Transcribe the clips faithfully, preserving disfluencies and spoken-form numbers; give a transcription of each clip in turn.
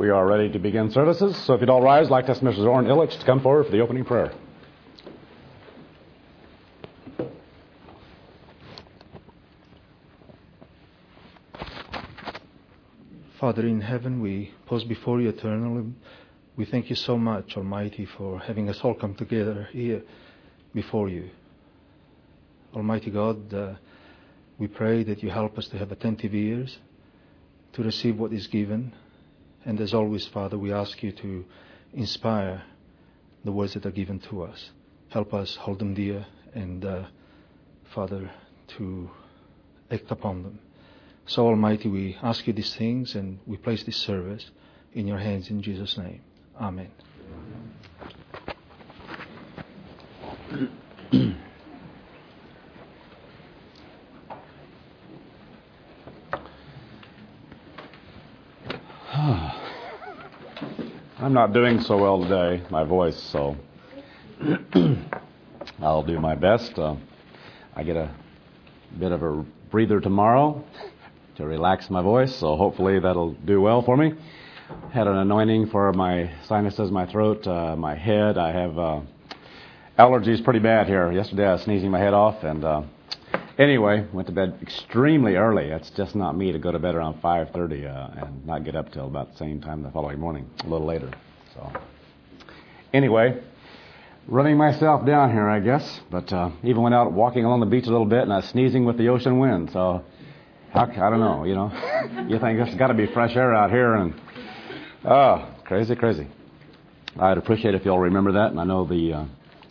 We are ready to begin services. So if you'd all rise, I'd like to ask Missus Orrin Illich to come forward for the opening prayer. Father in heaven, we pause before you eternally. We thank you so much, Almighty, for having us all come together here before you. Almighty God, uh, we pray that you help us to have attentive ears to receive what is given. And as always, Father, we ask you to inspire the words that are given to us. Help us hold them dear and, uh, Father, to act upon them. So, Almighty, we ask you these things and we place this service in your hands in Jesus' name. Amen. I'm not doing so well today, my voice, so I'll do my best. Uh, I get a bit of a breather tomorrow to relax my voice, so hopefully that'll do well for me. Had an anointing for my sinuses, my throat, uh, my head. I have uh, allergies pretty bad here. Yesterday I was sneezing my head off, and uh, anyway, went to bed extremely early. It's just not me to go to bed around five thirty uh, and not get up till about the same time the following morning, a little later. So anyway, running myself down here, I guess. But uh, even went out walking along the beach a little bit, and I was sneezing with the ocean wind. So how, I don't know, you know. You think there's got to be fresh air out here, and oh, crazy, crazy. I'd appreciate if you'll remember that, and I know the uh,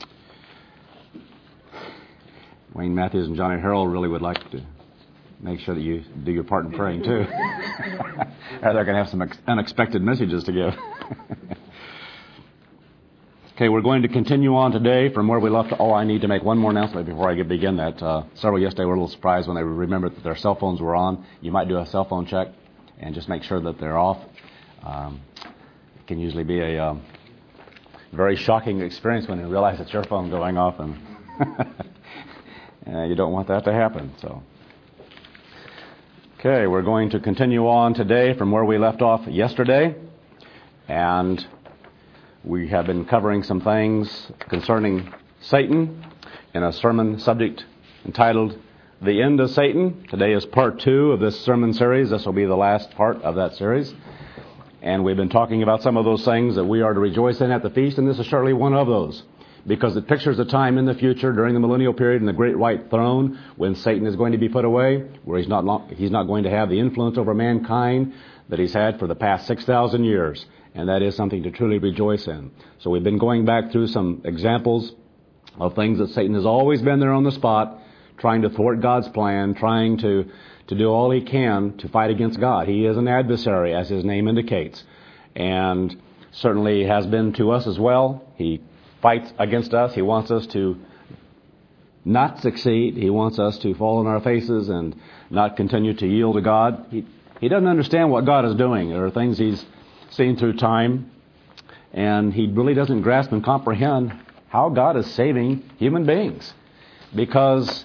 Wayne Matthews and Johnny Harrell really would like to make sure that you do your part in praying too. Or they're going to have some ex- unexpected messages to give. Okay, we're going to continue on today from where we left. Oh, I need to make one more announcement before I begin that. Uh, several yesterday were a little surprised when they remembered that their cell phones were on. You might do a cell phone check and just make sure that they're off. Um, it can usually be a um, very shocking experience when you realize it's your phone going off, and and you don't want that to happen. So, okay, we're going to continue on today from where we left off yesterday, and we have been covering some things concerning Satan in a sermon subject entitled The End of Satan. Today is part two of this sermon series. This will be the last part of that series. And we've been talking about some of those things that we are to rejoice in at the feast, and this is surely one of those, because it pictures a time in the future during the millennial period in the great white throne when Satan is going to be put away, where he's not long, he's not going to have the influence over mankind that he's had for the past six thousand years. And that is something to truly rejoice in. So we've been going back through some examples of things that Satan has always been there on the spot, trying to thwart God's plan, trying to, to do all he can to fight against God. He is an adversary, as his name indicates, and certainly has been to us as well. He fights against us. He wants us to not succeed. He wants us to fall on our faces and not continue to yield to God. He, he doesn't understand what God is doing. There are things he's seen through time, and he really doesn't grasp and comprehend how God is saving human beings. Because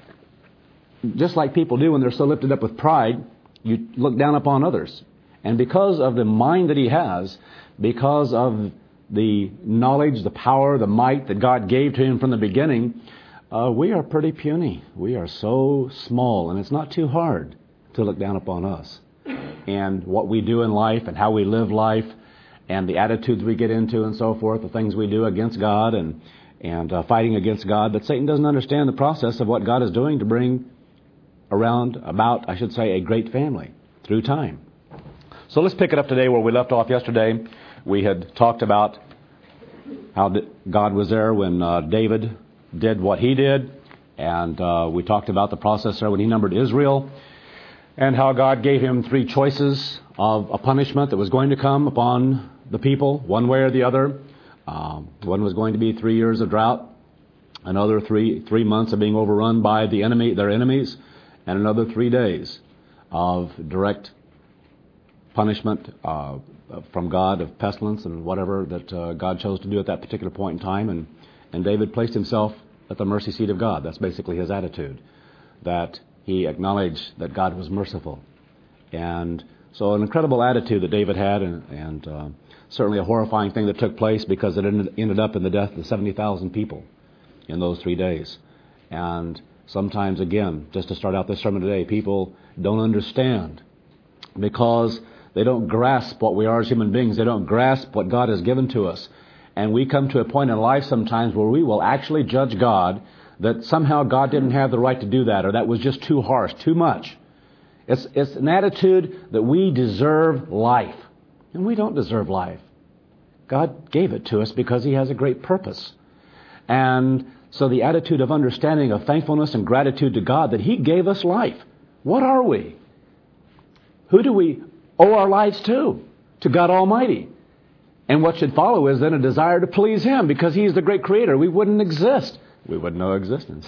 just like people do when they're so lifted up with pride, you look down upon others. And because of the mind that he has, because of the knowledge, the power, the might that God gave to him from the beginning, uh, we are pretty puny. We are so small, and it's not too hard to look down upon us. And what we do in life and how we live life and the attitudes we get into and so forth, the things we do against God and, and uh, fighting against God. But Satan doesn't understand the process of what God is doing to bring around about, I should say, a great family through time. So let's pick it up today where we left off yesterday. We had talked about how God was there when uh, David did what he did. And uh, we talked about the process there when he numbered Israel, and how God gave him three choices of a punishment that was going to come upon the people, one way or the other. Um, one was going to be three years of drought, another three three months of being overrun by the enemy, their enemies, and another three days of direct punishment uh, from God of pestilence and whatever that uh, God chose to do at that particular point in time. And, and David placed himself at the mercy seat of God. That's basically his attitude, that he acknowledged that God was merciful and So an incredible attitude that David had, and, and uh, certainly a horrifying thing that took place, because it ended, ended up in the death of seventy thousand people in those three days. And sometimes, again, just to start out this sermon today, people don't understand because they don't grasp what we are as human beings. They don't grasp what God has given to us. And we come to a point in life sometimes where we will actually judge God that somehow God didn't have the right to do that, or that was just too harsh, too much. It's, it's an attitude that we deserve life. And we don't deserve life. God gave it to us because He has a great purpose. And so the attitude of understanding, of thankfulness and gratitude to God that He gave us life. What are we? Who do we owe our lives to? To God Almighty. And what should follow is then a desire to please Him, because He's the great Creator. We wouldn't exist. We wouldn't know existence.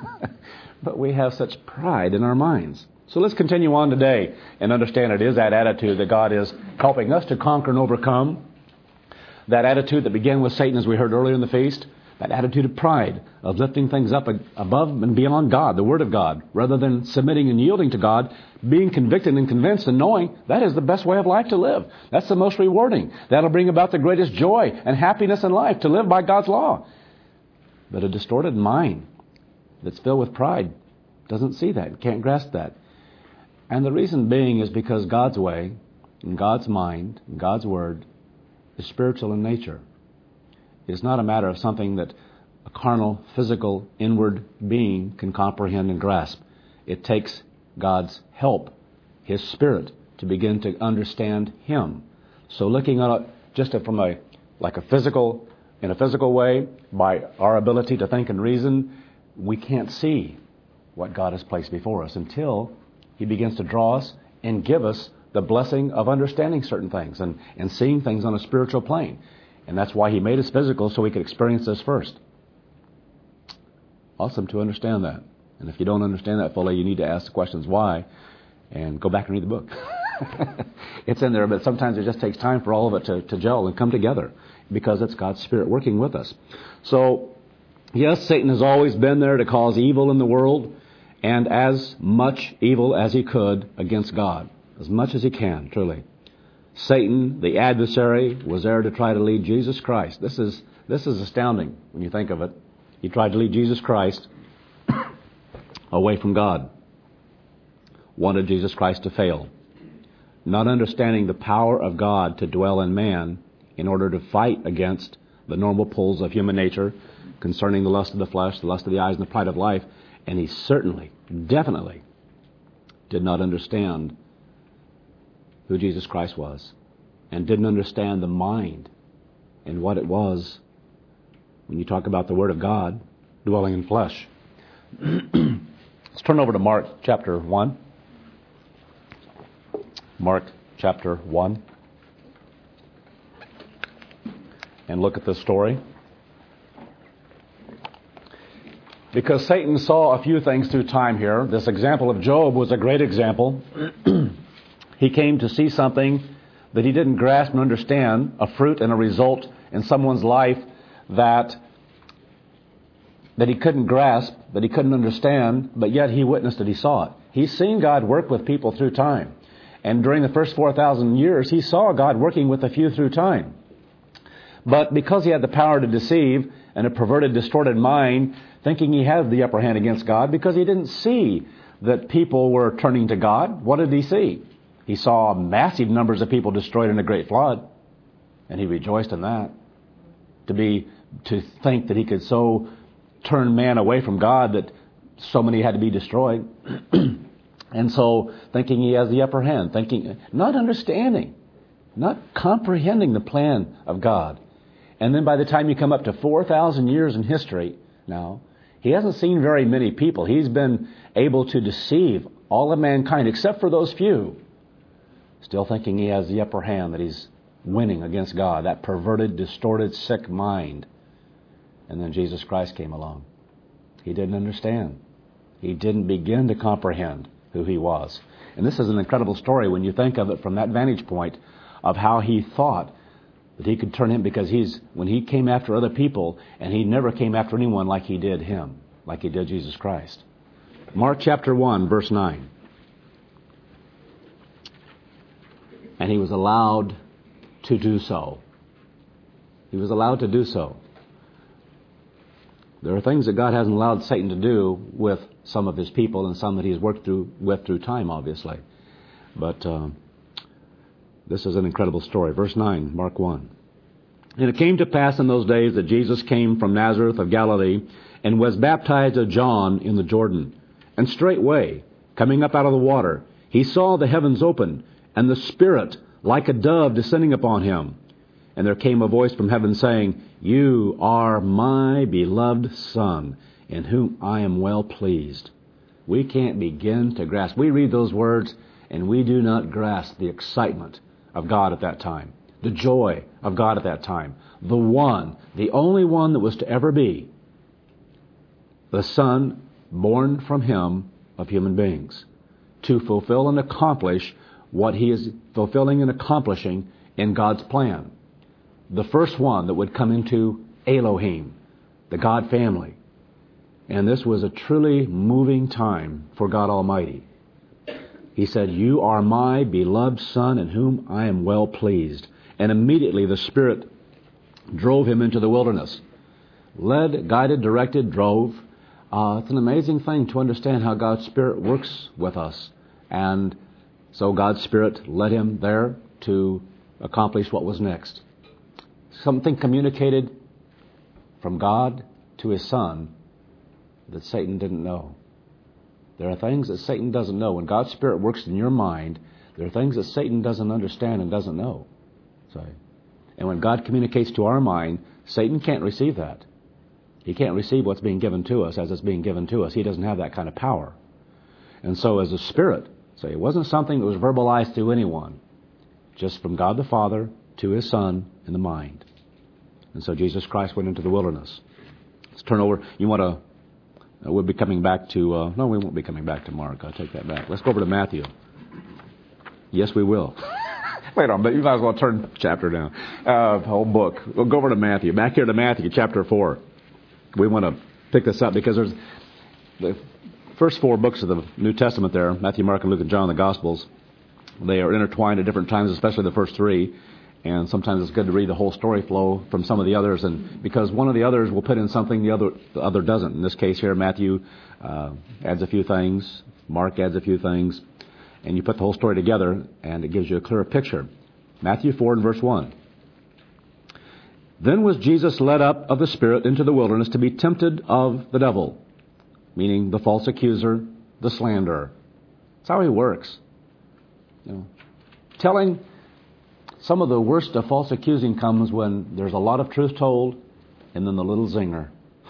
But we have such pride in our minds. So let's continue on today and understand it is that attitude that God is helping us to conquer and overcome. That attitude that began with Satan, as we heard earlier in the feast. That attitude of pride, of lifting things up above and beyond God, the Word of God, rather than submitting and yielding to God, being convicted and convinced and knowing that is the best way of life to live. That's the most rewarding. That'll bring about the greatest joy and happiness in life, to live by God's law. But a distorted mind that's filled with pride doesn't see that, can't grasp that. And the reason being is because God's way, and God's mind, and God's Word is spiritual in nature. It's not a matter of something that a carnal, physical, inward being can comprehend and grasp. It takes God's help, His Spirit, to begin to understand Him. So looking at it just from a like a physical, in a physical way, by our ability to think and reason, we can't see what God has placed before us until He begins to draw us and give us the blessing of understanding certain things and, and seeing things on a spiritual plane. And that's why He made us physical, so we could experience this first. Awesome to understand that. And if you don't understand that fully, you need to ask the questions why and go back and read the book. It's in there, but sometimes it just takes time for all of it to, to gel and come together, because it's God's Spirit working with us. So, yes, Satan has always been there to cause evil in the world, and as much evil as he could against God. As much as he can, truly. Satan, the adversary, was there to try to lead Jesus Christ. This is this is astounding when you think of it. He tried to lead Jesus Christ away from God. Wanted Jesus Christ to fail. Not understanding the power of God to dwell in man in order to fight against the normal pulls of human nature concerning the lust of the flesh, the lust of the eyes, and the pride of life. And he certainly, definitely did not understand who Jesus Christ was, and didn't understand the mind and what it was when you talk about the Word of God dwelling in flesh. Let's turn over to Mark chapter one. Mark chapter one. And look at this story. Because Satan saw a few things through time here. This example of Job was a great example. He came to see something that he didn't grasp and understand, a fruit and a result in someone's life that that he couldn't grasp, that he couldn't understand, but yet he witnessed it, he saw it. He's seen God work with people through time. And during the first four thousand years, he saw God working with a few through time. But because he had the power to deceive and a perverted, distorted mind, thinking he had the upper hand against God, because he didn't see that people were turning to God, what did he see? He saw massive numbers of people destroyed in a great flood, and he rejoiced in that. To be, to think that he could so turn man away from God that so many had to be destroyed. And so, thinking he has the upper hand, thinking, not understanding, not comprehending the plan of God. And then by the time you come up to four thousand years in history now, he hasn't seen very many people. He's been able to deceive all of mankind except for those few. Still thinking he has the upper hand, that he's winning against God, that perverted, distorted, sick mind. And then Jesus Christ came along. He didn't understand. He didn't begin to comprehend who he was. And this is an incredible story when you think of it from that vantage point of how he thought that he could turn him, because he's when he came after other people, and he never came after anyone like he did him, like he did Jesus Christ. Mark chapter one, verse nine. And he was allowed to do so. He was allowed to do so. There are things that God hasn't allowed Satan to do with some of his people, and some that he's worked through with through time, obviously. But uh, this is an incredible story. Verse nine, Mark one. And it came to pass in those days that Jesus came from Nazareth of Galilee and was baptized of John in the Jordan. And straightway, coming up out of the water, he saw the heavens open, and the Spirit like a dove descending upon him. And there came a voice from heaven saying, You are my beloved Son, in whom I am well pleased. We can't begin to grasp. We read those words, and we do not grasp the excitement of God at that time, the joy of God at that time, the one, the only one that was to ever be, the Son born from him of human beings, to fulfill and accomplish what he is fulfilling and accomplishing in God's plan. The first one that would come into Elohim, the God family. And this was a truly moving time for God Almighty. He said, You are my beloved Son, in whom I am well pleased. And immediately the Spirit drove him into the wilderness. Led, guided, directed, drove. Uh, it's an amazing thing to understand how God's Spirit works with us. And so God's Spirit led him there to accomplish what was next. Something communicated from God to his Son that Satan didn't know. There are things that Satan doesn't know. When God's Spirit works in your mind, there are things that Satan doesn't understand and doesn't know. So, and when God communicates to our mind, Satan can't receive that. He can't receive what's being given to us as it's being given to us. He doesn't have that kind of power. And so as a Spirit, so it wasn't something that was verbalized to anyone, just from God the Father to his Son in the mind. And so Jesus Christ went into the wilderness. Let's turn over. You want to... We'll be coming back to... Uh, no, we won't be coming back to Mark. I'll take that back. Let's go over to Matthew. Yes, we will. Wait on, but you might as well turn the chapter down. Uh, the whole book. We'll go over to Matthew. Back here to Matthew, chapter four. We want to pick this up because there's... the first four books of the New Testament there, Matthew, Mark, and Luke, and John, the Gospels, they are intertwined at different times, especially the first three. And sometimes it's good to read the whole story flow from some of the others, and because one of the others will put in something the other the other doesn't. In this case here, Matthew uh, adds a few things, Mark adds a few things, and you put the whole story together, and it gives you a clearer picture. Matthew four and verse one. Then was Jesus led up of the Spirit into the wilderness to be tempted of the devil, meaning the false accuser, the slanderer. That's how he works. You know, telling... Some of the worst of false accusing comes when there's a lot of truth told and then the little zinger.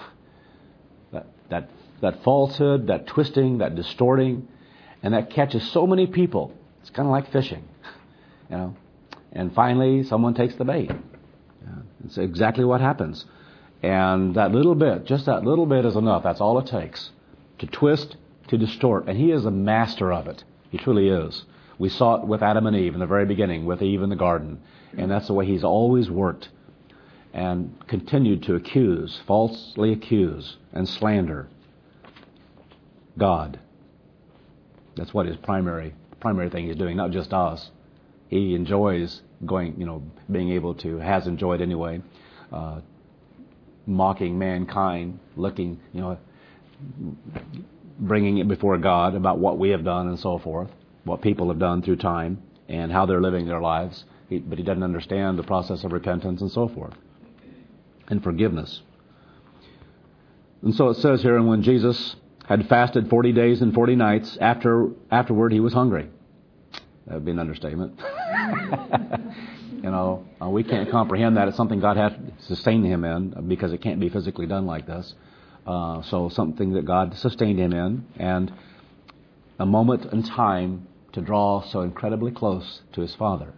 That that that falsehood, that twisting, that distorting, and that catches so many people. It's kind of like fishing, you know. And finally, someone takes the bait. Yeah, it's exactly what happens. And that little bit, just that little bit is enough. That's all it takes to twist, to distort. And he is a master of it. He truly is. We saw it with Adam and Eve in the very beginning, with Eve in the garden. And that's the way he's always worked and continued to accuse, falsely accuse, and slander God. That's what his primary primary thing he's doing, not just us. He enjoys going, you know, being able to, has enjoyed anyway, uh, mocking mankind, looking, you know, bringing it before God about what we have done and so forth. What people have done through time and how they're living their lives. He, but he doesn't understand the process of repentance and so forth. And forgiveness. And so it says here, and when Jesus had fasted forty days and forty nights, after afterward he was hungry. That would be an understatement. you know, uh, we can't comprehend that. It's something God has to sustain him in because it can't be physically done like this. Uh, so something that God sustained him in. And a moment in time to draw so incredibly close to his Father.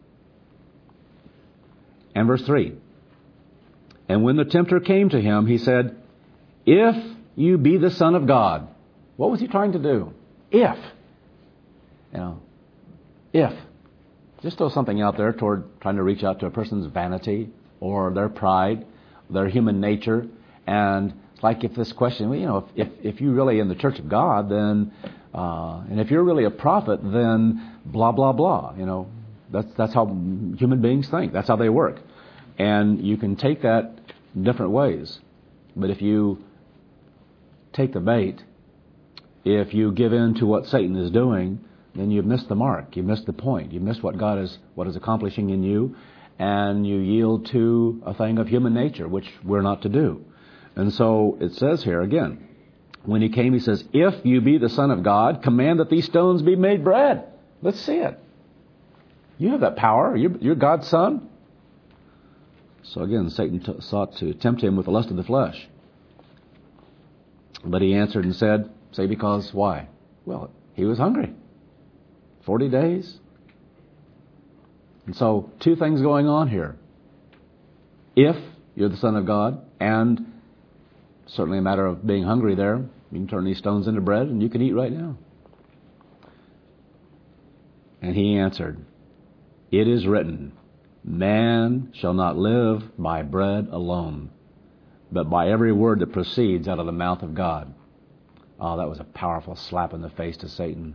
And verse three. And when the tempter came to him, he said, If you be the Son of God. What was he trying to do? If. You know, if. Just throw something out there toward trying to reach out to a person's vanity or their pride, their human nature. And it's like if this question, well, you know, if, if, if you're really in the church of God, then... Uh, and if you're really a prophet, then blah, blah, blah, you know. That's, that's how human beings think. That's how they work. And you can take that different ways. But if you take the bait, if you give in to what Satan is doing, then you've missed the mark. You've missed the point. You've missed what God is, what is accomplishing in you, and you yield to a thing of human nature, which we're not to do. And so it says here again, when he came, he says, if you be the Son of God, command that these stones be made bread. Let's see it. You have that power. You're, you're God's son. So again, Satan t- sought to tempt him with the lust of the flesh. But he answered and said, say because why? Well, he was hungry. Forty days. And so two things going on here. If you're the Son of God, and certainly a matter of being hungry there, you can turn these stones into bread and you can eat right now. And he answered, it is written, man shall not live by bread alone, but by every word that proceeds out of the mouth of God. Oh, that was a powerful slap in the face to Satan.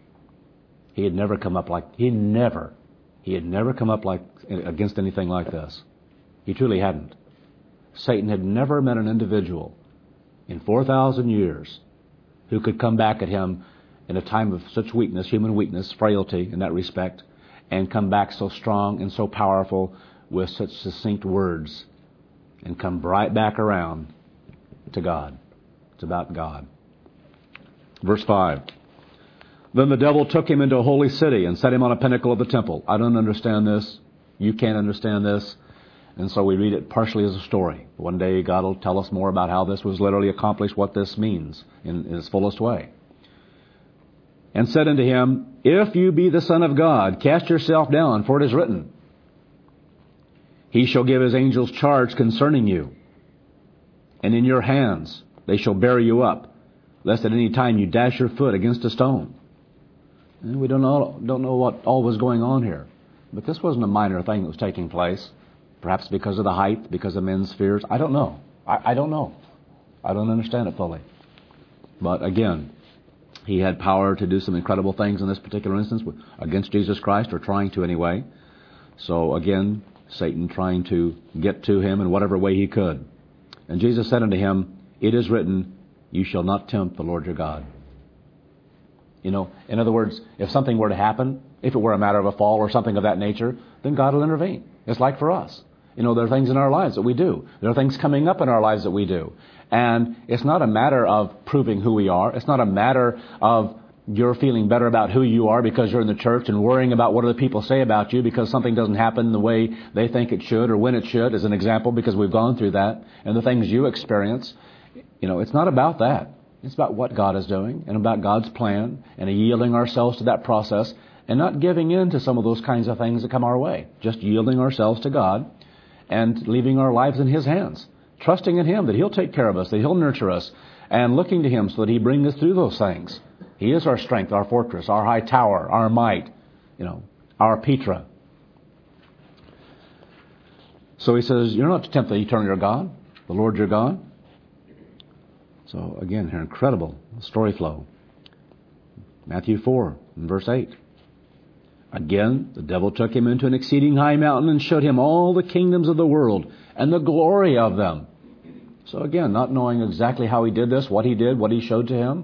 He had never come up like, he never, he had never come up like against anything like this. He truly hadn't. Satan had never met an individual in four thousand years who could come back at him in a time of such weakness, human weakness, frailty in that respect, and come back so strong and so powerful with such succinct words and come right back around to God. It's about God. Verse five. Then the devil took him into a holy city and set him on a pinnacle of the temple. I don't understand this. You can't understand this. And so we read it partially as a story. One day God will tell us more about how this was literally accomplished, what this means in, in its fullest way. And said unto him, if you be the Son of God, cast yourself down, for it is written, he shall give his angels charge concerning you, and in your hands they shall bear you up, lest at any time you dash your foot against a stone. And we don't know, don't know what all was going on here. But this wasn't a minor thing that was taking place. Perhaps because of the height, because of men's fears. I don't know. I, I don't know. I don't understand it fully. But again, he had power to do some incredible things in this particular instance against Jesus Christ, or trying to anyway. So again, Satan trying to get to him in whatever way he could. And Jesus said unto him, it is written, you shall not tempt the Lord your God. You know, in other words, if something were to happen, if it were a matter of a fall or something of that nature, then God will intervene. It's like for us. You know, there are things in our lives that we do. There are things coming up in our lives that we do. And it's not a matter of proving who we are. It's not a matter of you're feeling better about who you are because you're in the church and worrying about what other people say about you because something doesn't happen the way they think it should or when it should, as an example, because we've gone through that, and the things you experience. You know, it's not about that. It's about what God is doing and about God's plan and yielding ourselves to that process and not giving in to some of those kinds of things that come our way. Just yielding ourselves to God and leaving our lives in His hands. Trusting in Him that He'll take care of us, that He'll nurture us, and looking to Him so that He brings us through those things. He is our strength, our fortress, our high tower, our might, you know, our Petra. So He says, you're not to tempt the eternal your God, the Lord your God. So again, here, incredible story flow. Matthew four, verse eight. Again, the devil took him into an exceeding high mountain and showed him all the kingdoms of the world and the glory of them. So again, not knowing exactly how he did this, what he did, what he showed to him.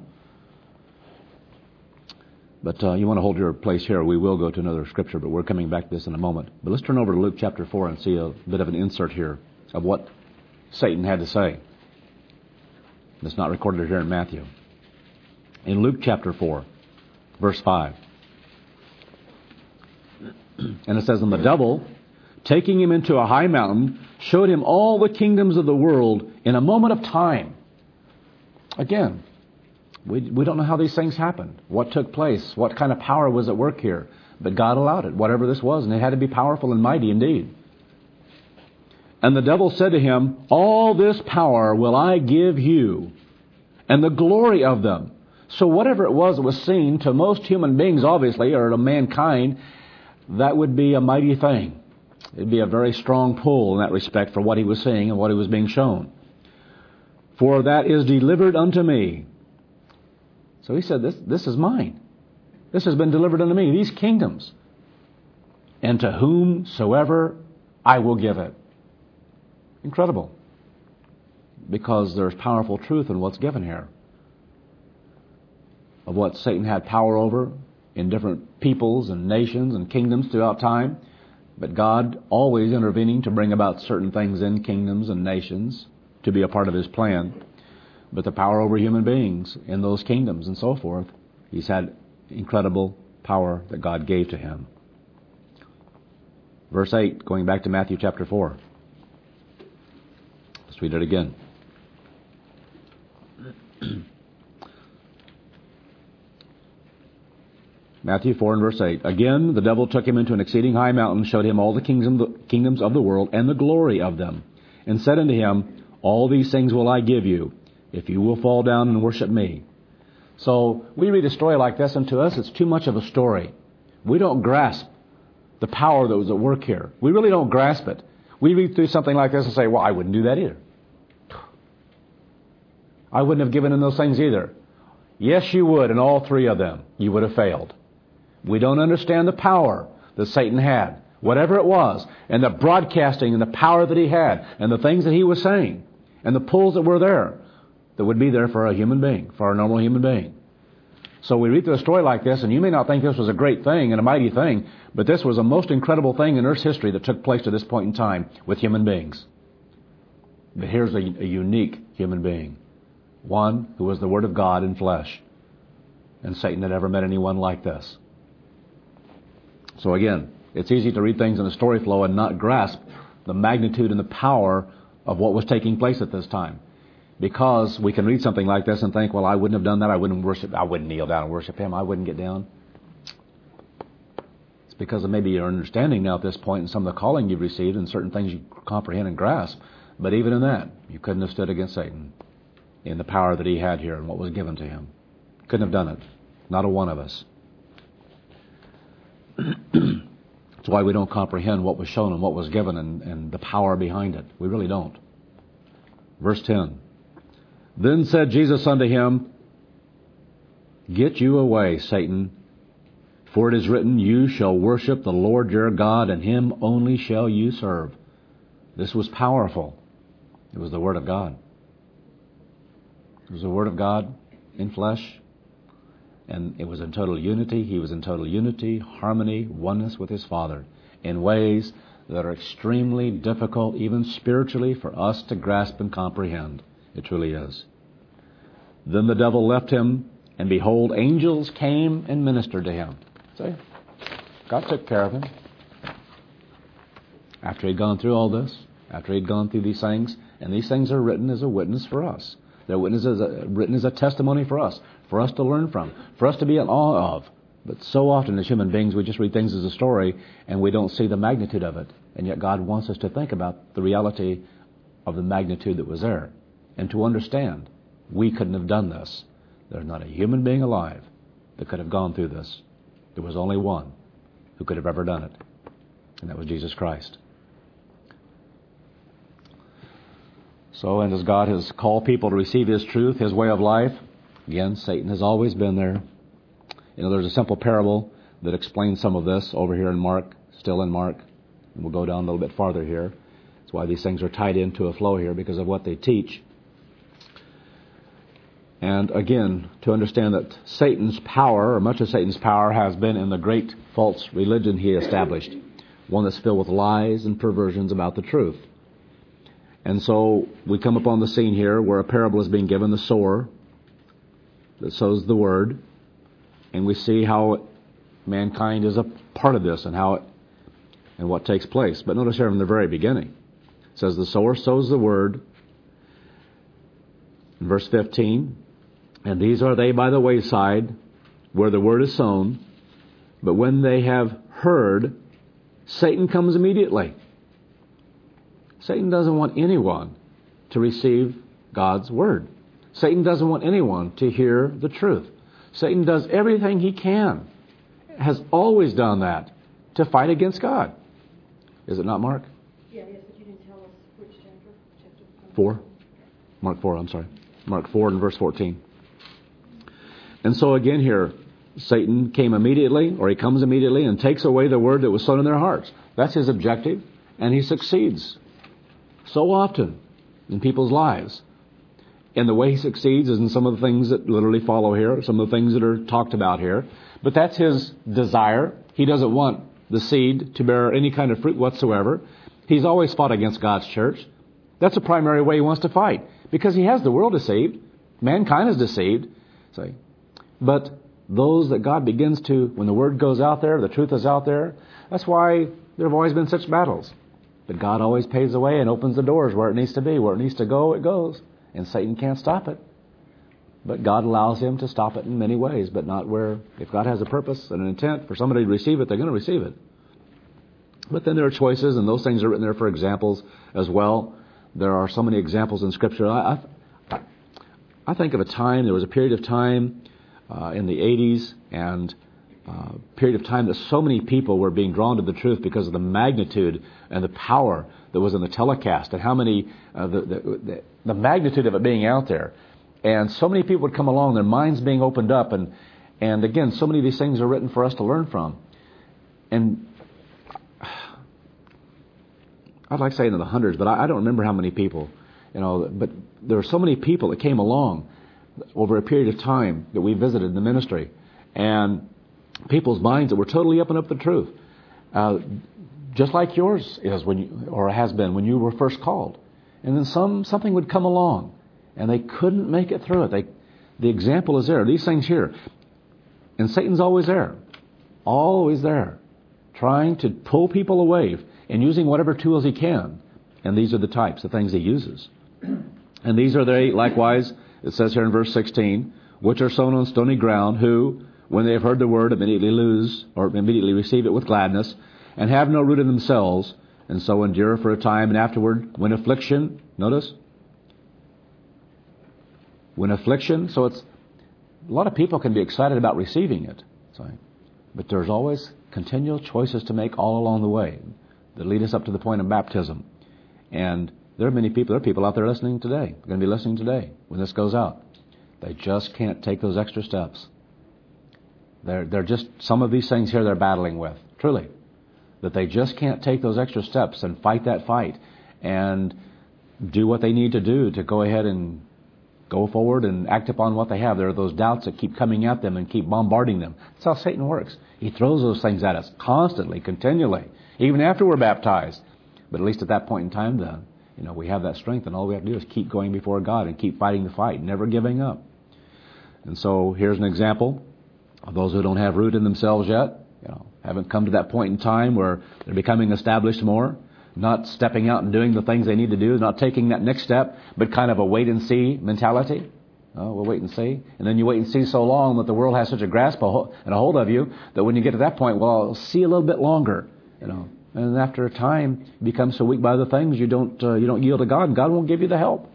But uh, you want to hold your place here. We will go to another scripture, but we're coming back to this in a moment. But let's turn over to Luke chapter four and see a bit of an insert here of what Satan had to say. It's not recorded here in Matthew. In Luke chapter four, verse five. And it says, and the devil, taking him into a high mountain, showed him all the kingdoms of the world in a moment of time. Again, we, we don't know how these things happened, what took place, what kind of power was at work here. But God allowed it, whatever this was, and it had to be powerful and mighty indeed. And the devil said to him, all this power will I give you, and the glory of them. So whatever it was that was seen to most human beings, obviously, or to mankind, that would be a mighty thing. It would be a very strong pull in that respect for what he was seeing and what he was being shown. For that is delivered unto me. So he said, this, this is mine. This has been delivered unto me. These kingdoms. and to whomsoever I will give it. Incredible. Because there's powerful truth in what's given here. Of what Satan had power over in different peoples and nations and kingdoms throughout time. But God always intervening to bring about certain things in kingdoms and nations to be a part of His plan. But the power over human beings in those kingdoms and so forth, He's had incredible power that God gave to Him. Verse eight, going back to Matthew chapter four. Let's read it again. Matthew four and verse eight. Again, the devil took him into an exceeding high mountain, showed him all the kingdoms of the world and the glory of them, and said unto him, all these things will I give you, if you will fall down and worship me. So we read a story like this, and to us it's too much of a story. We don't grasp the power that was at work here. We really don't grasp it. We read through something like this and say, well, I wouldn't do that either. I wouldn't have given in those things either. Yes, you would, in all three of them. You would have failed. We don't understand the power that Satan had, whatever it was, and the broadcasting and the power that he had, and the things that he was saying, and the pulls that were there, that would be there for a human being, for a normal human being. So we read through a story like this, and you may not think this was a great thing and a mighty thing, but this was a most incredible thing in Earth's history that took place to this point in time with human beings. But here's a, a unique human being. One who was the Word of God in flesh. And Satan had never met anyone like this. So again, it's easy to read things in a story flow and not grasp the magnitude and the power of what was taking place at this time. Because we can read something like this and think, well, I wouldn't have done that. I wouldn't worship. I wouldn't kneel down and worship Him. I wouldn't get down. It's because of maybe your understanding now at this point and some of the calling you've received and certain things you comprehend and grasp. But even in that, you couldn't have stood against Satan in the power that he had here and what was given to him. Couldn't have done it. Not a one of us. That's why we don't comprehend what was shown and what was given and, and the power behind it. We really don't. Verse ten. Then said Jesus unto him, get you away, Satan, for it is written, you shall worship the Lord your God, and Him only shall you serve. This was powerful. It was the Word of God. It was the Word of God in flesh, and it was in total unity. He was in total unity, harmony, oneness with His Father in ways that are extremely difficult, even spiritually, for us to grasp and comprehend. It truly is. Then the devil left him, and behold, angels came and ministered to him. See? God took care of him. After he'd gone through all this, after he'd gone through these things, and these things are written as a witness for us. They're witness as a, written as a testimony for us, for us to learn from, for us to be in awe of. But so often as human beings, we just read things as a story, and we don't see the magnitude of it. And yet God wants us to think about the reality of the magnitude that was there. And to understand, we couldn't have done this. There's not a human being alive that could have gone through this. There was only one who could have ever done it, and that was Jesus Christ. So, and as God has called people to receive His truth, His way of life, again, Satan has always been there. You know, there's a simple parable that explains some of this over here in Mark, still in Mark, and we'll go down a little bit farther here. That's why these things are tied into a flow here, because of what they teach. And again, to understand that Satan's power, or much of Satan's power, has been in the great false religion he established, one that's filled with lies and perversions about the truth. And so we come upon the scene here where a parable is being given, the sower that sows the word, and we see how mankind is a part of this and how it, and what takes place. But notice here from the very beginning, it says the sower sows the word. In verse fifteen, and these are they by the wayside, where the word is sown. But when they have heard, Satan comes immediately. Satan doesn't want anyone to receive God's word. Satan doesn't want anyone to hear the truth. Satan does everything he can, has always done that, to fight against God. Is it not, Mark? Yeah, yes, but you didn't tell us which chapter. Chapter four? Mark four, I'm sorry. Mark four and verse fourteen. And so again here, Satan came immediately, or he comes immediately and takes away the word that was sown in their hearts. That's his objective, and he succeeds so often in people's lives. And the way he succeeds is in some of the things that literally follow here, some of the things that are talked about here. But that's his desire. He doesn't want the seed to bear any kind of fruit whatsoever. He's always fought against God's church. That's the primary way he wants to fight, because he has the world deceived. Mankind is deceived. See? But those that God begins to, when the word goes out there, the truth is out there, that's why there have always been such battles. But God always paves the way and opens the doors where it needs to be. Where it needs to go, it goes. And Satan can't stop it. But God allows him to stop it in many ways, but not where, if God has a purpose and an intent for somebody to receive it, they're going to receive it. But then there are choices, and those things are written there for examples as well. There are so many examples in Scripture. I, I, I think of a time, there was a period of time uh, in the eighties, and uh, period of time that so many people were being drawn to the truth because of the magnitude and the power that was in the telecast, and how many, uh, the, the, the, the magnitude of it being out there. And so many people would come along, their minds being opened up, and and again, so many of these things are written for us to learn from. And I'd like to say into the hundreds, but I, I don't remember how many people, you know, but there were so many people that came along over a period of time that we visited the ministry, and people's minds that were totally up and up the truth, uh, just like yours is when you, or has been when you were first called. And then some something would come along, and they couldn't make it through it. They, the example is there. These things here. And Satan's always there. Always there. Trying to pull people away and using whatever tools he can. And these are the types of things he uses. And these are they, likewise, it says here in verse sixteen, which are sown on stony ground, who, when they have heard the word, immediately lose, or immediately receive it with gladness, and have no root in themselves, and so endure for a time, and afterward, when affliction, notice, when affliction, so it's, a lot of people can be excited about receiving it, sorry, but there's always continual choices to make all along the way that lead us up to the point of baptism. And there are many people, there are people out there listening today, going to be listening today when this goes out. They just can't take those extra steps. They're, they're just, some of these things here they're battling with, truly. That they just can't take those extra steps and fight that fight and do what they need to do to go ahead and go forward and act upon what they have. There are those doubts that keep coming at them and keep bombarding them. That's how Satan works. He throws those things at us constantly, continually, even after we're baptized. But at least at that point in time then, you know, we have that strength, and all we have to do is keep going before God and keep fighting the fight, never giving up. And so here's an example of those who don't have root in themselves yet, you know, haven't come to that point in time where they're becoming established more, not stepping out and doing the things they need to do, not taking that next step, but kind of a wait-and-see mentality. Oh, we'll wait and see. And then you wait and see so long that the world has such a grasp and a hold of you that when you get to that point, well, I'll see a little bit longer, you know. And after a time, you become so weak by the things, you don't uh, you don't yield to God, and God won't give you the help.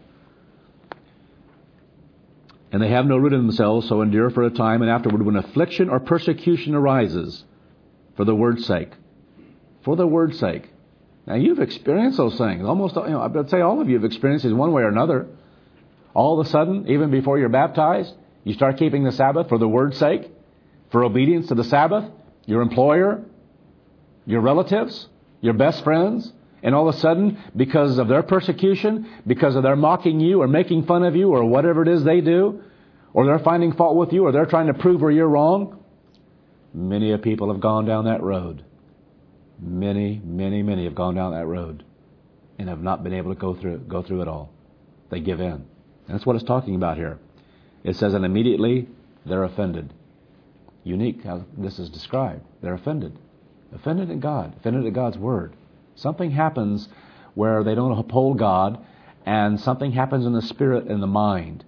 And they have no root in themselves, so endure for a time, and afterward, when affliction or persecution arises, for the word's sake. For the word's sake. Now, you've experienced those things. Almost, you know, I would say all of you have experienced these one way or another. All of a sudden, even before you're baptized, you start keeping the Sabbath for the word's sake, for obedience to the Sabbath, your employer, your relatives, your best friends, and all of a sudden, because of their persecution, because of their mocking you or making fun of you or whatever it is they do, or they're finding fault with you or they're trying to prove where you're wrong, many of people have gone down that road. Many, many, many have gone down that road and have not been able to go through go through it all. They give in. And that's what it's talking about here. It says, and immediately they're offended. Unique how this is described. They're offended. Offended at God. Offended at God's Word. Something happens where they don't uphold God, and something happens in the spirit and the mind.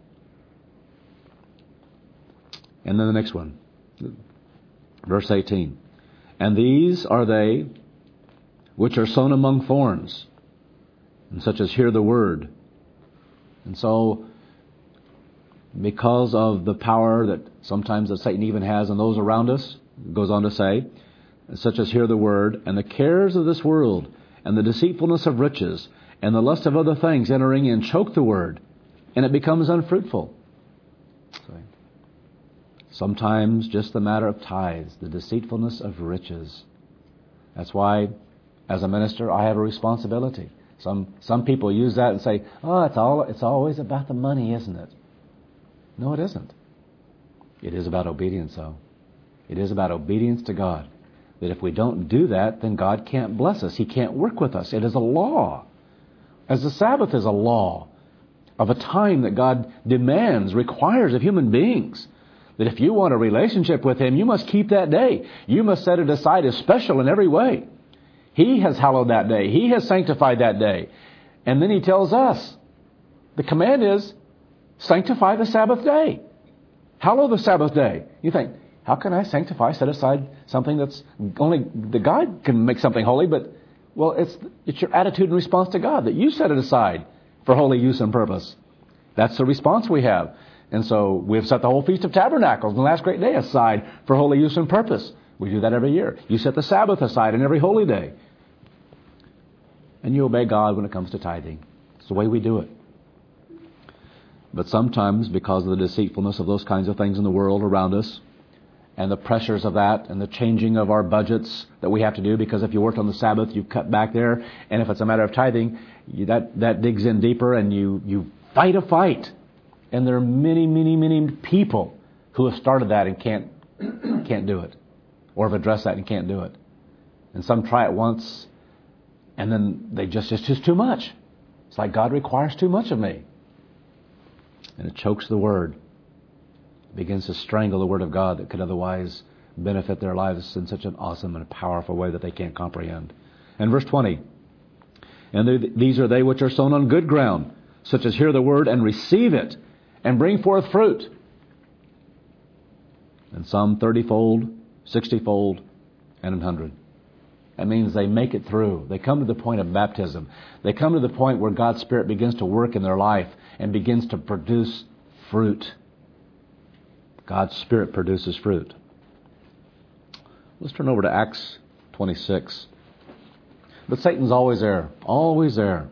And then the next one. Verse eighteen. And these are they which are sown among thorns, and such as hear the word. And so, because of the power that sometimes that Satan even has on those around us, it goes on to say, such as hear the word, and the cares of this world, and the deceitfulness of riches, and the lust of other things entering in, choke the word, and it becomes unfruitful. Sometimes just the matter of tithes, the deceitfulness of riches. That's why, as a minister, I have a responsibility. Some some people use that and say, "Oh, it's all it's always about the money, isn't it?" No, it isn't. It is about obedience, though. It is about obedience to God. That if we don't do that, then God can't bless us. He can't work with us. It is a law. As the Sabbath is a law of a time that God demands, requires of human beings. That if you want a relationship with Him, you must keep that day. You must set it aside as special in every way. He has hallowed that day. He has sanctified that day. And then He tells us, the command is, sanctify the Sabbath day. Hallow the Sabbath day. You think, how can I sanctify, set aside something that's only, the God can make something holy, but, well, it's it's your attitude and response to God that you set it aside for holy use and purpose. That's the response we have. And so we've set the whole Feast of Tabernacles, the last great day, aside for holy use and purpose. We do that every year. You set the Sabbath aside in every holy day. And you obey God when it comes to tithing. It's the way we do it. But sometimes, because of the deceitfulness of those kinds of things in the world around us, and the pressures of that, and the changing of our budgets that we have to do, because if you worked on the Sabbath, you cut back there, and if it's a matter of tithing, you, that, that digs in deeper, and you, you fight a fight. And there are many, many, many people who have started that and can't can't do it, or have addressed that and can't do it. And some try it once, and then they just, it's just too much. It's like God requires too much of me. And it chokes the Word. It begins to strangle the Word of God that could otherwise benefit their lives in such an awesome and a powerful way that they can't comprehend. And verse twenty, and these are they which are sown on good ground, such as hear the Word and receive it, and bring forth fruit. And some thirty-fold, sixty-fold, and an hundred. That means they make it through. They come to the point of baptism. They come to the point where God's Spirit begins to work in their life and begins to produce fruit. God's Spirit produces fruit. Let's turn over to Acts twenty-six. But Satan's always there. Always there.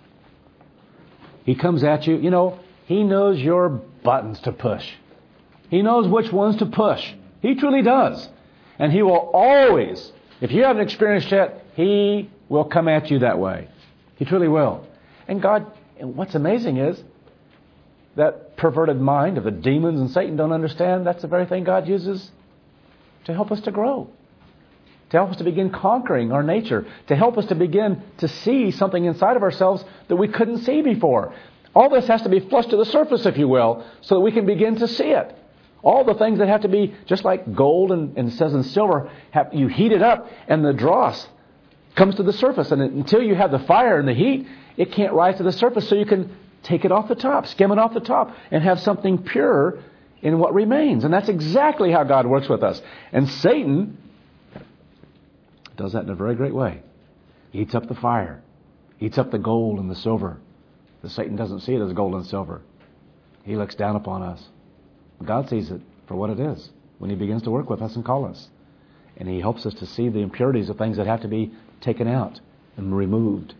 He comes at you. You know, he knows your buttons to push. He knows which ones to push. He truly does. And he will always, if you haven't experienced yet, he will come at you that way. He truly will. And God, and what's amazing is that perverted mind of the demons and Satan don't understand that's the very thing God uses to help us to grow. To help us to begin conquering our nature. To help us to begin to see something inside of ourselves that we couldn't see before. All this has to be flushed to the surface, if you will, so that we can begin to see it. All the things that have to be, just like gold and, and it says in silver, have, you heat it up and the dross comes to the surface. And until you have the fire and the heat, it can't rise to the surface. So you can take it off the top, skim it off the top, and have something pure in what remains. And that's exactly how God works with us. And Satan does that in a very great way. He heats up the fire, heats up the gold and the silver. The Satan doesn't see it as gold and silver. He looks down upon us. God sees it for what it is when He begins to work with us and call us. And He helps us to see the impurities of things that have to be taken out and removed.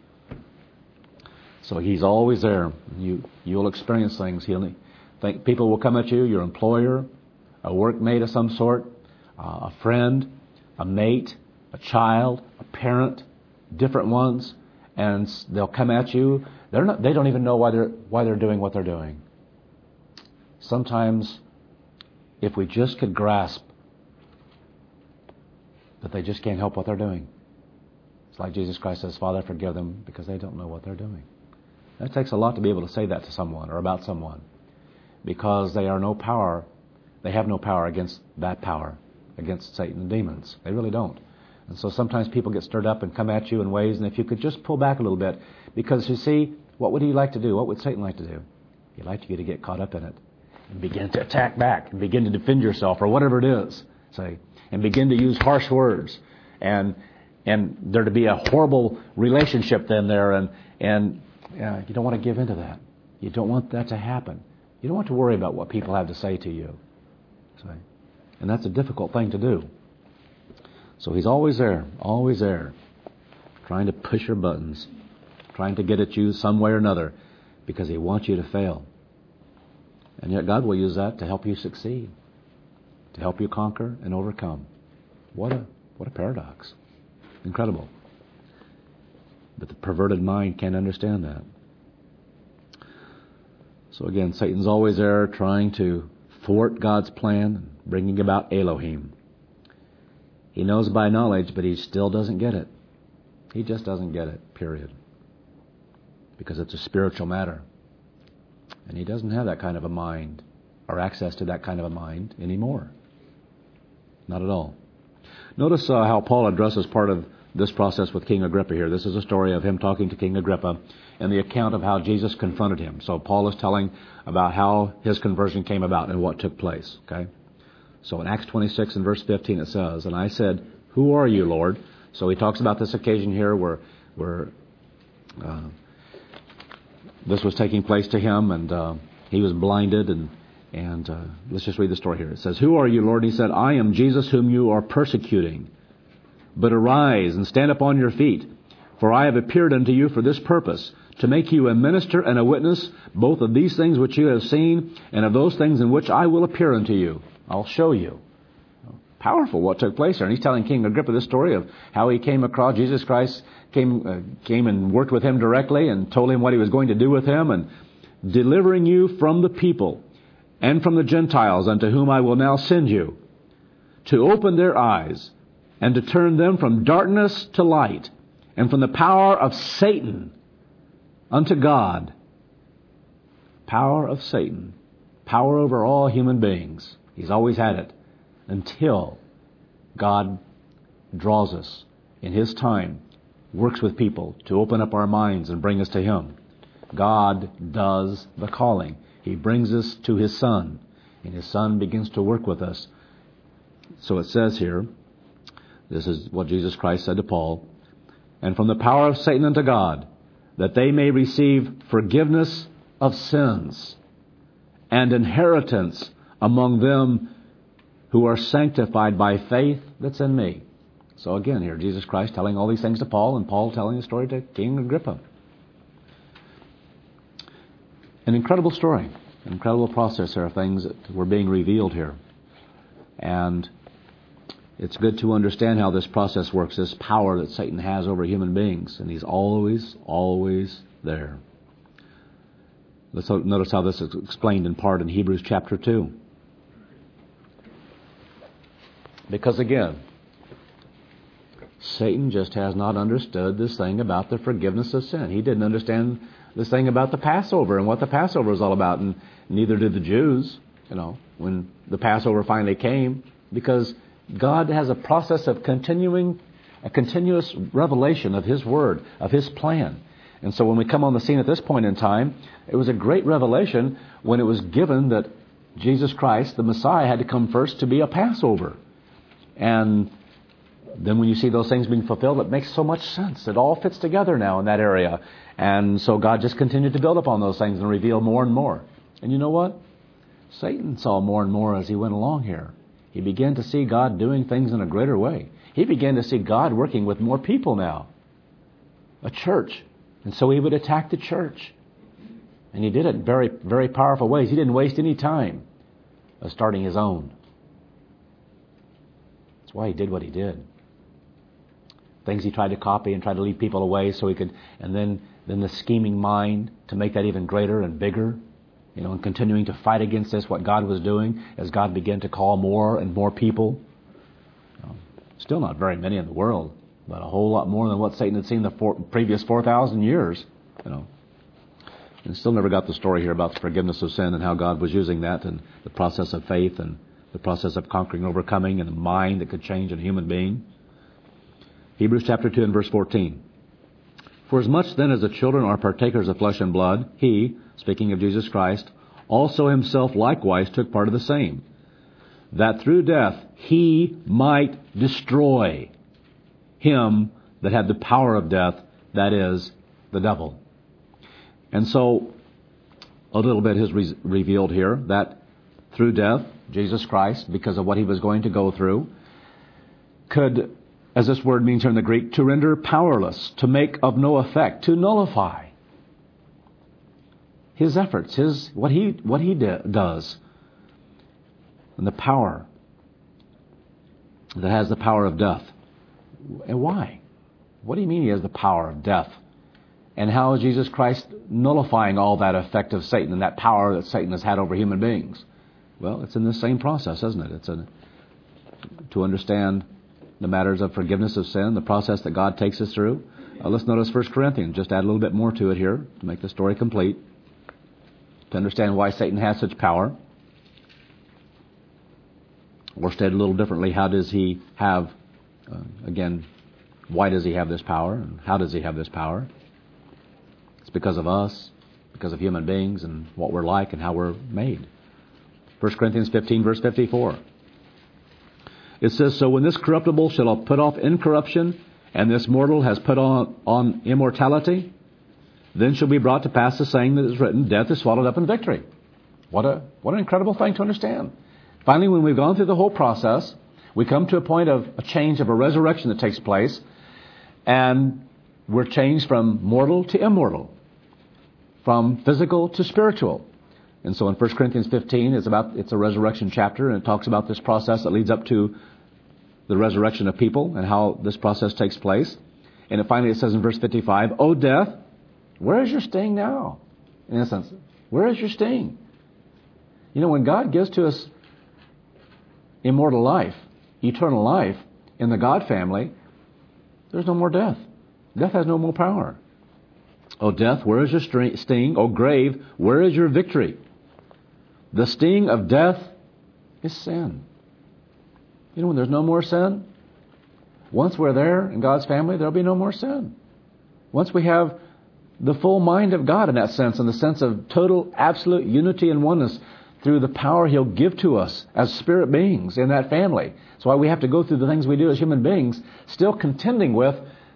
So He's always there. You, you'll experience things. He'll think people will come at you, your employer, a workmate of some sort, uh, a friend, a mate, a child, a parent, different ones, and they'll come at you. They're not, they don't even know why they're why they're doing what they're doing. Sometimes, if we just could grasp that they just can't help what they're doing. It's like Jesus Christ says, Father, forgive them because they don't know what they're doing. It takes a lot to be able to say that to someone or about someone, because they are no power, they have no power against that power, against Satan and demons. They really don't. And so sometimes people get stirred up and come at you in ways, and if you could just pull back a little bit, because you see, what would he like to do? What would Satan like to do? He'd like you to get caught up in it and begin to attack back and begin to defend yourself or whatever it is, say, and begin to use harsh words, and and there to be a horrible relationship then there, and and yeah, you don't want to give into that. You don't want that to happen. You don't want to worry about what people have to say to you. Say, and that's a difficult thing to do. So he's always there, always there, trying to push your buttons, trying to get at you some way or another, because he wants you to fail. And yet God will use that to help you succeed. to help you conquer and overcome. What a what a paradox. Incredible. But the perverted mind can't understand that. So again, Satan's always there trying to thwart God's plan, bringing about Elohim. He knows by knowledge, but he still doesn't get it. He just doesn't get it, period. Because it's a spiritual matter. And he doesn't have that kind of a mind or access to that kind of a mind anymore. Not at all. Notice uh, how Paul addresses part of this process with King Agrippa here. This is a story of him talking to King Agrippa and the account of how Jesus confronted him. So Paul is telling about how his conversion came about and what took place. Okay. So in Acts twenty-six and verse fifteen it says, "And I said, 'Who are you, Lord?'" So he talks about this occasion here where where uh, this was taking place to him, and uh, he was blinded. And and uh, let's just read the story here. It says, "Who are you, Lord?" He said, "I am Jesus whom you are persecuting. But arise and stand upon your feet, for I have appeared unto you for this purpose, to make you a minister and a witness, both of these things which you have seen, and of those things in which I will appear unto you." I'll show you. Powerful what took place there. And he's telling King Agrippa this story of how he came across Jesus Christ, came uh, came and worked with him directly and told him what he was going to do with him, and delivering you from the people and from the Gentiles unto whom I will now send you, to open their eyes and to turn them from darkness to light, and from the power of Satan unto God. Power of Satan. Power over all human beings. He's always had it. Until God draws us in His time, works with people to open up our minds and bring us to Him. God does the calling. He brings us to His Son, and His Son begins to work with us. So it says here, this is what Jesus Christ said to Paul, "And from the power of Satan unto God, that they may receive forgiveness of sins and inheritance among them who are sanctified by faith that's in me." So again here, Jesus Christ telling all these things to Paul, and Paul telling the story to King Agrippa. An incredible story, an incredible process here of things that were being revealed here. And it's good to understand how this process works, this power that Satan has over human beings. And he's always, always there. Let's notice how this is explained in part in Hebrews chapter two. Because again, Satan just has not understood this thing about the forgiveness of sin. He didn't understand this thing about the Passover and what the Passover is all about. And neither did the Jews, you know, when the Passover finally came. Because God has a process of continuing, a continuous revelation of His Word, of His plan. And so when we come on the scene at this point in time, it was a great revelation when it was given that Jesus Christ, the Messiah, had to come first to be a Passover. And then when you see those things being fulfilled, it makes so much sense. It all fits together now in that area. And so God just continued to build upon those things and reveal more and more. And you know what? Satan saw more and more as he went along here. He began to see God doing things in a greater way. He began to see God working with more people now. A church. And so he would attack the church. And he did it in very, very powerful ways. He didn't waste any time of starting his own. That's why he did what he did. Things he tried to copy and tried to lead people away so he could, and then, then the scheming mind to make that even greater and bigger. You know, and continuing to fight against this, what God was doing, as God began to call more and more people. You know, still not very many in the world, but a whole lot more than what Satan had seen the four, previous four thousand years. You know, and still never got the story here about the forgiveness of sin and how God was using that, and the process of faith and the process of conquering, overcoming, and the mind that could change a human being. Hebrews chapter two and verse fourteen. "For as much then as the children are partakers of flesh and blood, He," speaking of Jesus Christ, "also Himself likewise took part of the same, that through death He might destroy him that had the power of death, that is, the devil." And so, a little bit is re- revealed here, that through death, Jesus Christ, because of what He was going to go through, could, as this word means here in the Greek, to render powerless, to make of no effect, to nullify His efforts, His what He what He d- does, and the power that has the power of death. And why? What do you mean he has the power of death? And how is Jesus Christ nullifying all that effect of Satan and that power that Satan has had over human beings? Well, it's in the same process, isn't it? It's a, to understand the matters of forgiveness of sin, the process that God takes us through. Uh, let's notice First Corinthians. Just add a little bit more to it here to make the story complete. To understand why Satan has such power. Or stated a little differently, how does he have, uh, again, why does he have this power? And how does he have this power? It's because of us, because of human beings and what we're like and how we're made. First Corinthians fifteen, verse fifty-four. It says, so when this corruptible shall have put off incorruption, and this mortal has put on, on immortality, then shall be brought to pass the saying that is written, death is swallowed up in victory. What a what an incredible thing to understand. Finally, when we've gone through the whole process, we come to a point of a change, of a resurrection that takes place, and we're changed from mortal to immortal, from physical to spiritual. And so in First Corinthians fifteen, it's about it's a resurrection chapter, and it talks about this process that leads up to the resurrection of people and how this process takes place. And it finally it says in verse fifty-five, O death, where is your sting now? In a sense, where is your sting? You know, when God gives to us immortal life, eternal life, in the God family, there's no more death. Death has no more power. O death, where is your sting? O grave, where is your victory? The sting of death is sin. You know, when there's no more sin, once we're there in God's family, there'll be no more sin. Once we have the full mind of God in that sense, in the sense of total, absolute unity and oneness through the power He'll give to us as spirit beings in that family. That's why we have to go through the things we do as human beings, still contending with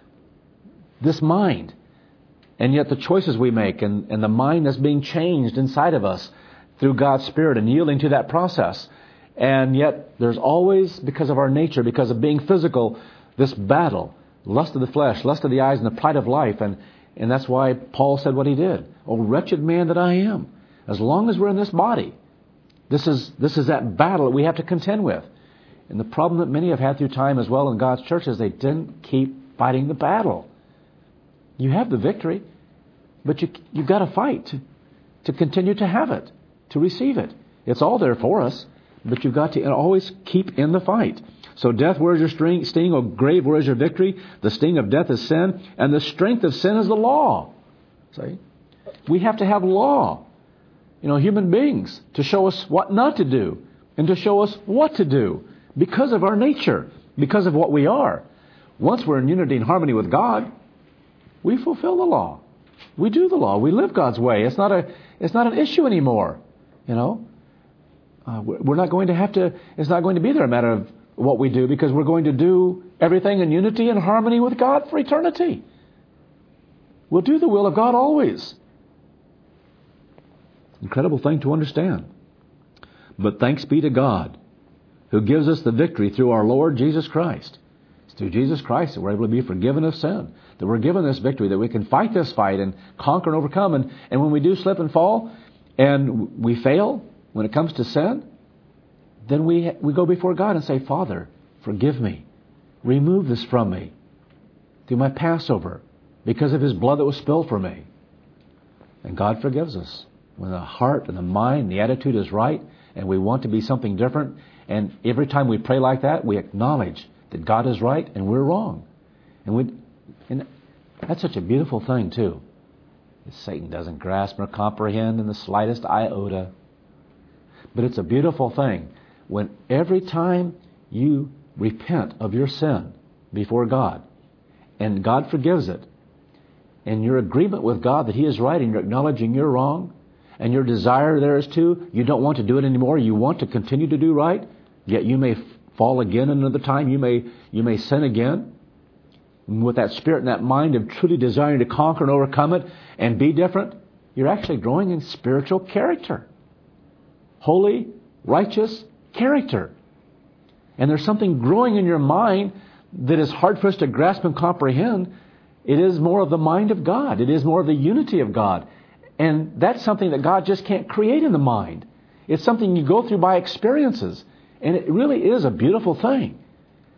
this mind. And yet the choices we make and, and the mind that's being changed inside of us through God's Spirit and yielding to that process. And yet there's always, because of our nature, because of being physical, this battle, lust of the flesh, lust of the eyes, and the pride of life. And, and that's why Paul said what he did. Oh, wretched man that I am. As long as we're in this body, this is, this is that battle that we have to contend with. And the problem that many have had through time as well in God's church is they didn't keep fighting the battle. You have the victory, but you, you've got to fight to, to continue to have it, to receive it. It's all there for us, but you've got to always keep in the fight. So death, where is your sting? O grave, where is your victory? The sting of death is sin, and the strength of sin is the law. See? We have to have law. You know, human beings, to show us what not to do, and to show us what to do, because of our nature, because of what we are. Once we're in unity and harmony with God, we fulfill the law. We do the law. We live God's way. It's not a, it's not an issue anymore. You know, uh, we're not going to have to, it's not going to be there a matter of what we do, because we're going to do everything in unity and harmony with God for eternity. We'll do the will of God always. Incredible thing to understand. But thanks be to God who gives us the victory through our Lord Jesus Christ. It's through Jesus Christ that we're able to be forgiven of sin, that we're given this victory, that we can fight this fight and conquer and overcome. And, and when we do slip and fall and we fail when it comes to sin, then we we go before God and say, Father, forgive me. Remove this from me through my Passover because of His blood that was spilled for me. And God forgives us. When the heart and the mind, the attitude is right, and we want to be something different, and every time we pray like that, we acknowledge that God is right and we're wrong. And we, and that's such a beautiful thing too. That Satan doesn't grasp or comprehend in the slightest iota. But it's a beautiful thing when every time you repent of your sin before God, and God forgives it, and your agreement with God that He is right and you're acknowledging you're wrong, and your desire there is too, you don't want to do it anymore, you want to continue to do right, yet you may fall again another time, you may you may sin again. And with that spirit and that mind of truly desiring to conquer and overcome it and be different, you're actually growing in spiritual character. Holy, righteous character. And there's something growing in your mind that is hard for us to grasp and comprehend. It is more of the mind of God. It is more of the unity of God. And that's something that God just can't create in the mind. It's something you go through by experiences. And it really is a beautiful thing.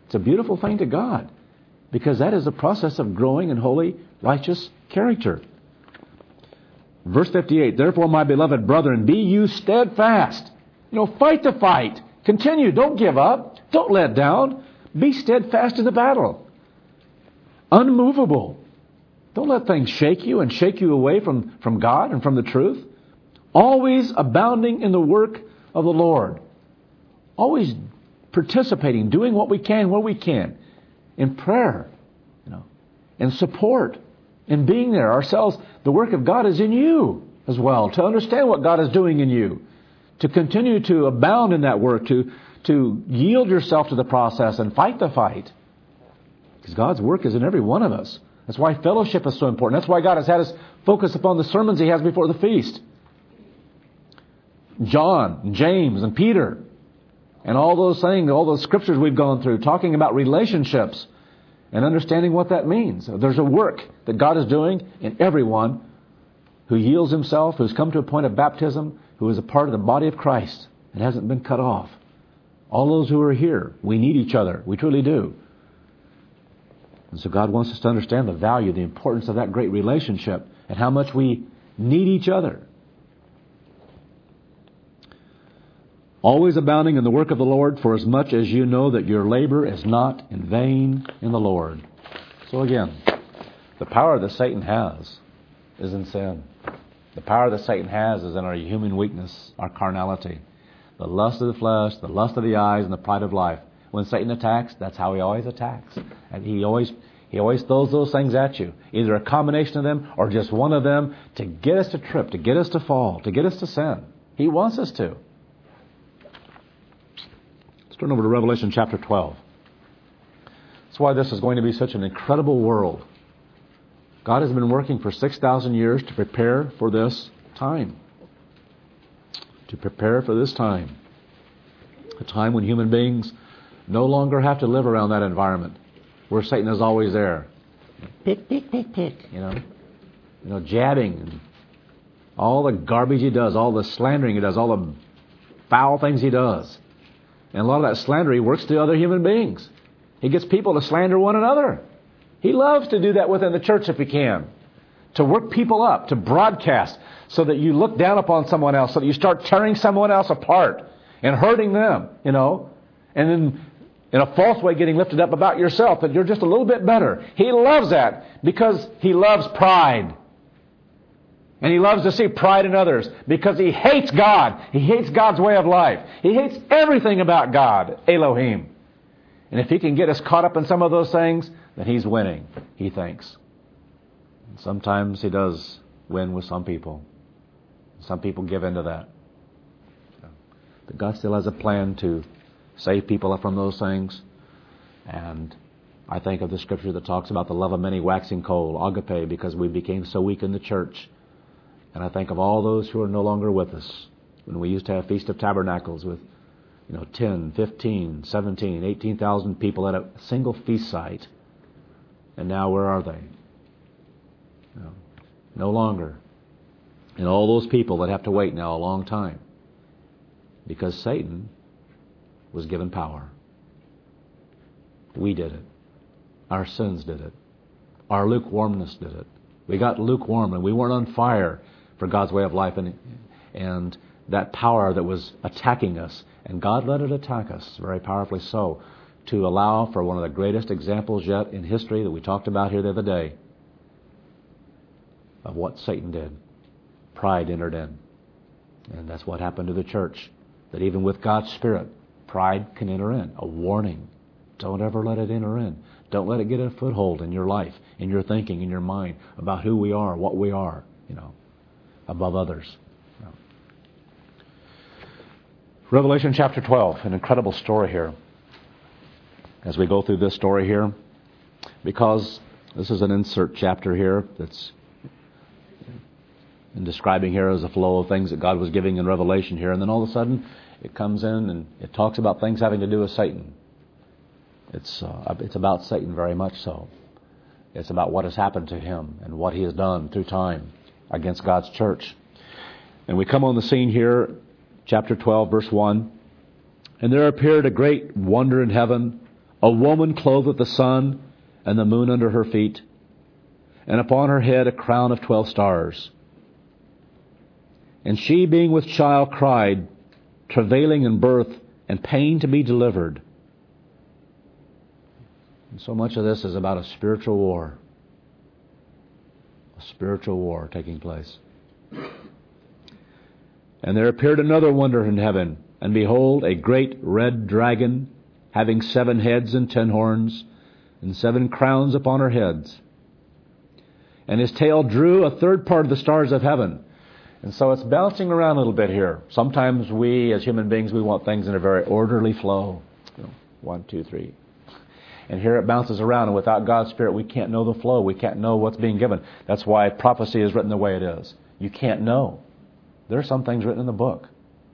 It's a beautiful thing to God, because that is a process of growing in holy, righteous character. Verse fifty-eight, therefore, my beloved brethren, be you steadfast. You know, fight the fight. Continue. Don't give up. Don't let down. Be steadfast in the battle. Unmovable. Don't let things shake you and shake you away from, from God and from the truth. Always abounding in the work of the Lord. Always participating, doing what we can where we can. In prayer, you know, in support, in being there ourselves. The work of God is in you as well, to understand what God is doing in you, to continue to abound in that work, to, to yield yourself to the process and fight the fight. Because God's work is in every one of us. That's why fellowship is so important. That's why God has had us focus upon the sermons He has before the feast. John, and James, and Peter, and all those things, all those scriptures we've gone through, talking about relationships and understanding what that means. There's a work that God is doing in everyone who yields himself, who's come to a point of baptism, who is a part of the body of Christ and hasn't been cut off. All those who are here, we need each other. We truly do. And so God wants us to understand the value, the importance of that great relationship, and how much we need each other. Always abounding in the work of the Lord, for as much as you know that your labor is not in vain in the Lord. So again, the power that Satan has is in sin. The power that Satan has is in our human weakness, our carnality. The lust of the flesh, the lust of the eyes, and the pride of life. When Satan attacks, that's how he always attacks. And he always he always throws those things at you. Either a combination of them or just one of them to get us to trip, to get us to fall, to get us to sin. He wants us to. Let's turn over to Revelation chapter twelve. That's why this is going to be such an incredible world. God has been working for six thousand years to prepare for this time. To prepare for this time. A time when human beings no longer have to live around that environment where Satan is always there. Pick, pick, pick, pick, you know. You know, jabbing. And all the garbage he does, all the slandering he does, all the foul things he does. And a lot of that slander he works to other human beings. He gets people to slander one another. He loves to do that within the church if he can. To work people up, to broadcast, so that you look down upon someone else, so that you start tearing someone else apart and hurting them, you know. And then in a false way getting lifted up about yourself, that you're just a little bit better. He loves that because he loves pride. And he loves to see pride in others because he hates God. He hates God's way of life. He hates everything about God, Elohim. And if he can get us caught up in some of those things, then he's winning, he thinks. And sometimes he does win with some people. Some people give in to that. But God still has a plan to save people from those things. And I think of the scripture that talks about the love of many waxing cold, agape, because we became so weak in the church. And I think of all those who are no longer with us. When we used to have Feast of Tabernacles with, you know, ten, fifteen, seventeen, eighteen thousand people at a single feast site. And now where are they? You know, no longer. And all those people that have to wait now a long time. Because Satan was given power. We did it. Our sins did it. Our lukewarmness did it. We got lukewarm and we weren't on fire for God's way of life, and and that power that was attacking us. And God let it attack us, very powerfully so, to allow for one of the greatest examples yet in history that we talked about here the other day of what Satan did. Pride entered in. And that's what happened to the church. That even with God's Spirit, pride can enter in. A warning. Don't ever let it enter in. Don't let it get a foothold in your life, in your thinking, in your mind, about who we are, what we are, you know, above others. You know. Revelation chapter twelve, an incredible story here. As we go through this story here, because this is an insert chapter here that's in describing here as a flow of things that God was giving in Revelation here, and then all of a sudden it comes in and it talks about things having to do with Satan. It's uh, it's about Satan very much so. It's about what has happened to him and what he has done through time against God's church. And we come on the scene here, chapter twelve, verse one. And there appeared a great wonder in heaven, a woman clothed with the sun and the moon under her feet, and upon her head a crown of twelve stars. And she, being with child, cried, travailing in birth and pain to be delivered. And so much of this is about a spiritual war. A spiritual war taking place. And there appeared another wonder in heaven, and behold, a great red dragon, having seven heads and ten horns, and seven crowns upon her heads. And his tail drew a third part of the stars of heaven. And so it's bouncing around a little bit here. Sometimes we, as human beings, we want things in a very orderly flow. You know, one, two, three. And here it bounces around, and without God's Spirit, we can't know the flow. We can't know what's being given. That's why prophecy is written the way it is. You can't know. There are some things written in the book.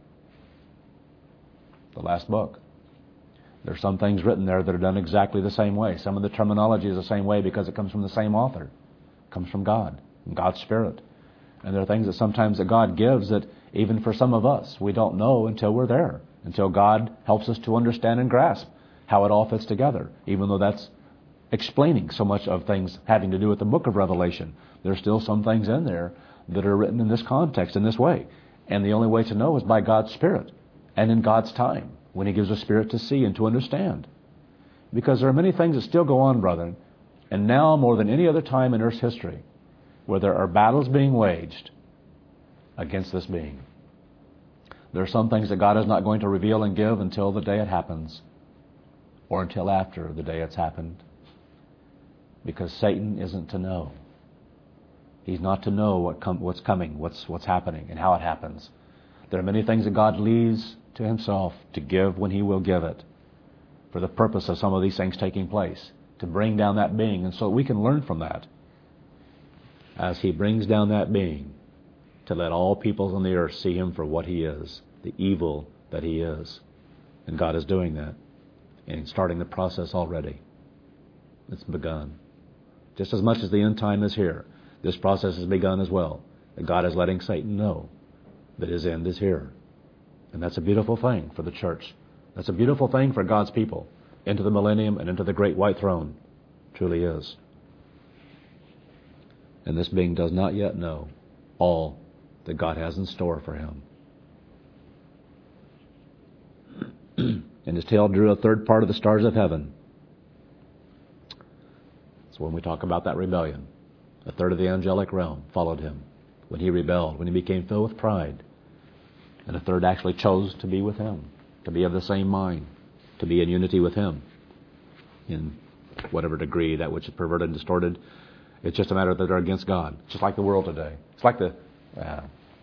The last book. There are some things written there that are done exactly the same way. Some of the terminology is the same way because it comes from the same author. It comes from God, from God's Spirit. And there are things that sometimes that God gives that even for some of us, we don't know until we're there, until God helps us to understand and grasp how it all fits together, even though that's explaining so much of things having to do with the book of Revelation. There's still some things in there that are written in this context, in this way. And the only way to know is by God's Spirit and in God's time, when He gives us Spirit to see and to understand. Because there are many things that still go on, brethren, and now more than any other time in Earth's history, where there are battles being waged against this being. There are some things that God is not going to reveal and give until the day it happens, or until after the day it's happened, because Satan isn't to know. He's not to know what com- what's coming, what's what's happening, and how it happens. There are many things that God leaves to Himself to give when He will give it, for the purpose of some of these things taking place, to bring down that being, and so we can learn from that. As He brings down that being, to let all peoples on the earth see Him for what He is, the evil that He is. And God is doing that, and starting the process already. It's begun. Just as much as the end time is here, this process has begun as well. And God is letting Satan know that his end is here. And that's a beautiful thing for the church. That's a beautiful thing for God's people, into the millennium and into the great white throne. Truly is. And this being does not yet know all that God has in store for him. And his tail drew a third part of the stars of heaven. So when we talk about that rebellion, a third of the angelic realm followed him when he rebelled, when he became filled with pride. And a third actually chose to be with him, to be of the same mind, to be in unity with him in whatever degree that which is perverted and distorted. It's just a matter that they're against God, just like the world today. It's like the... Uh,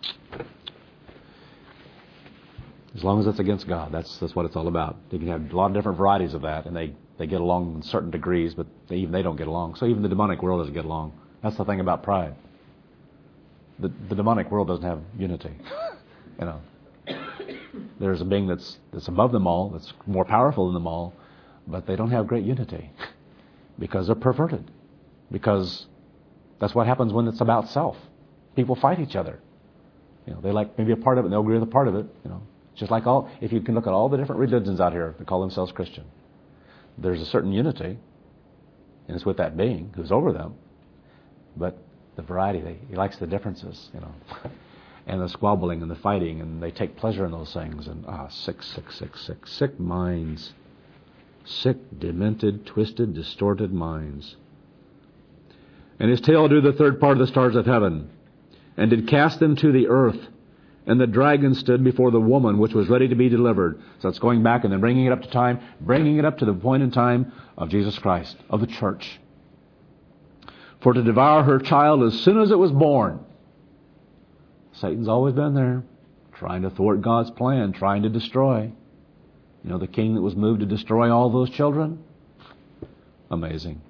as long as it's against God, that's that's what it's all about. You can have a lot of different varieties of that, and they, they get along in certain degrees, but they, even they don't get along. So even the demonic world doesn't get along. That's the thing about pride. The, the demonic world doesn't have unity. You know, there's a being that's that's above them all, that's more powerful than them all, but they don't have great unity because they're perverted. Because that's what happens when it's about self. People fight each other. You know, they like maybe a part of it, and they'll agree with a part of it. You know, just like all. If you can look at all the different religions out here that call themselves Christian, there's a certain unity, and it's with that being who's over them. But the variety, they, he likes the differences, you know, and the squabbling and the fighting, and they take pleasure in those things. And ah, sick, sick, sick, sick, sick minds, sick, demented, twisted, distorted minds. And his tail drew the third part of the stars of heaven, and did cast them to the earth. And the dragon stood before the woman, which was ready to be delivered. So it's going back and then bringing it up to time, bringing it up to the point in time of Jesus Christ, of the church. For to devour her child as soon as it was born. Satan's always been there, trying to thwart God's plan, trying to destroy. You know, the king that was moved to destroy all those children? Amazing.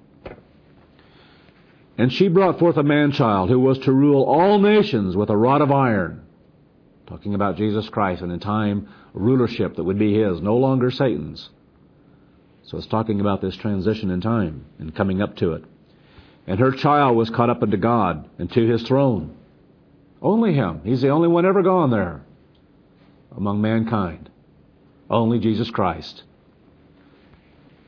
And she brought forth a man-child who was to rule all nations with a rod of iron. Talking about Jesus Christ, and in time, rulership that would be his, no longer Satan's. So it's talking about this transition in time and coming up to it. And her child was caught up unto God and to his throne. Only him. He's the only one ever gone there among mankind. Only Jesus Christ.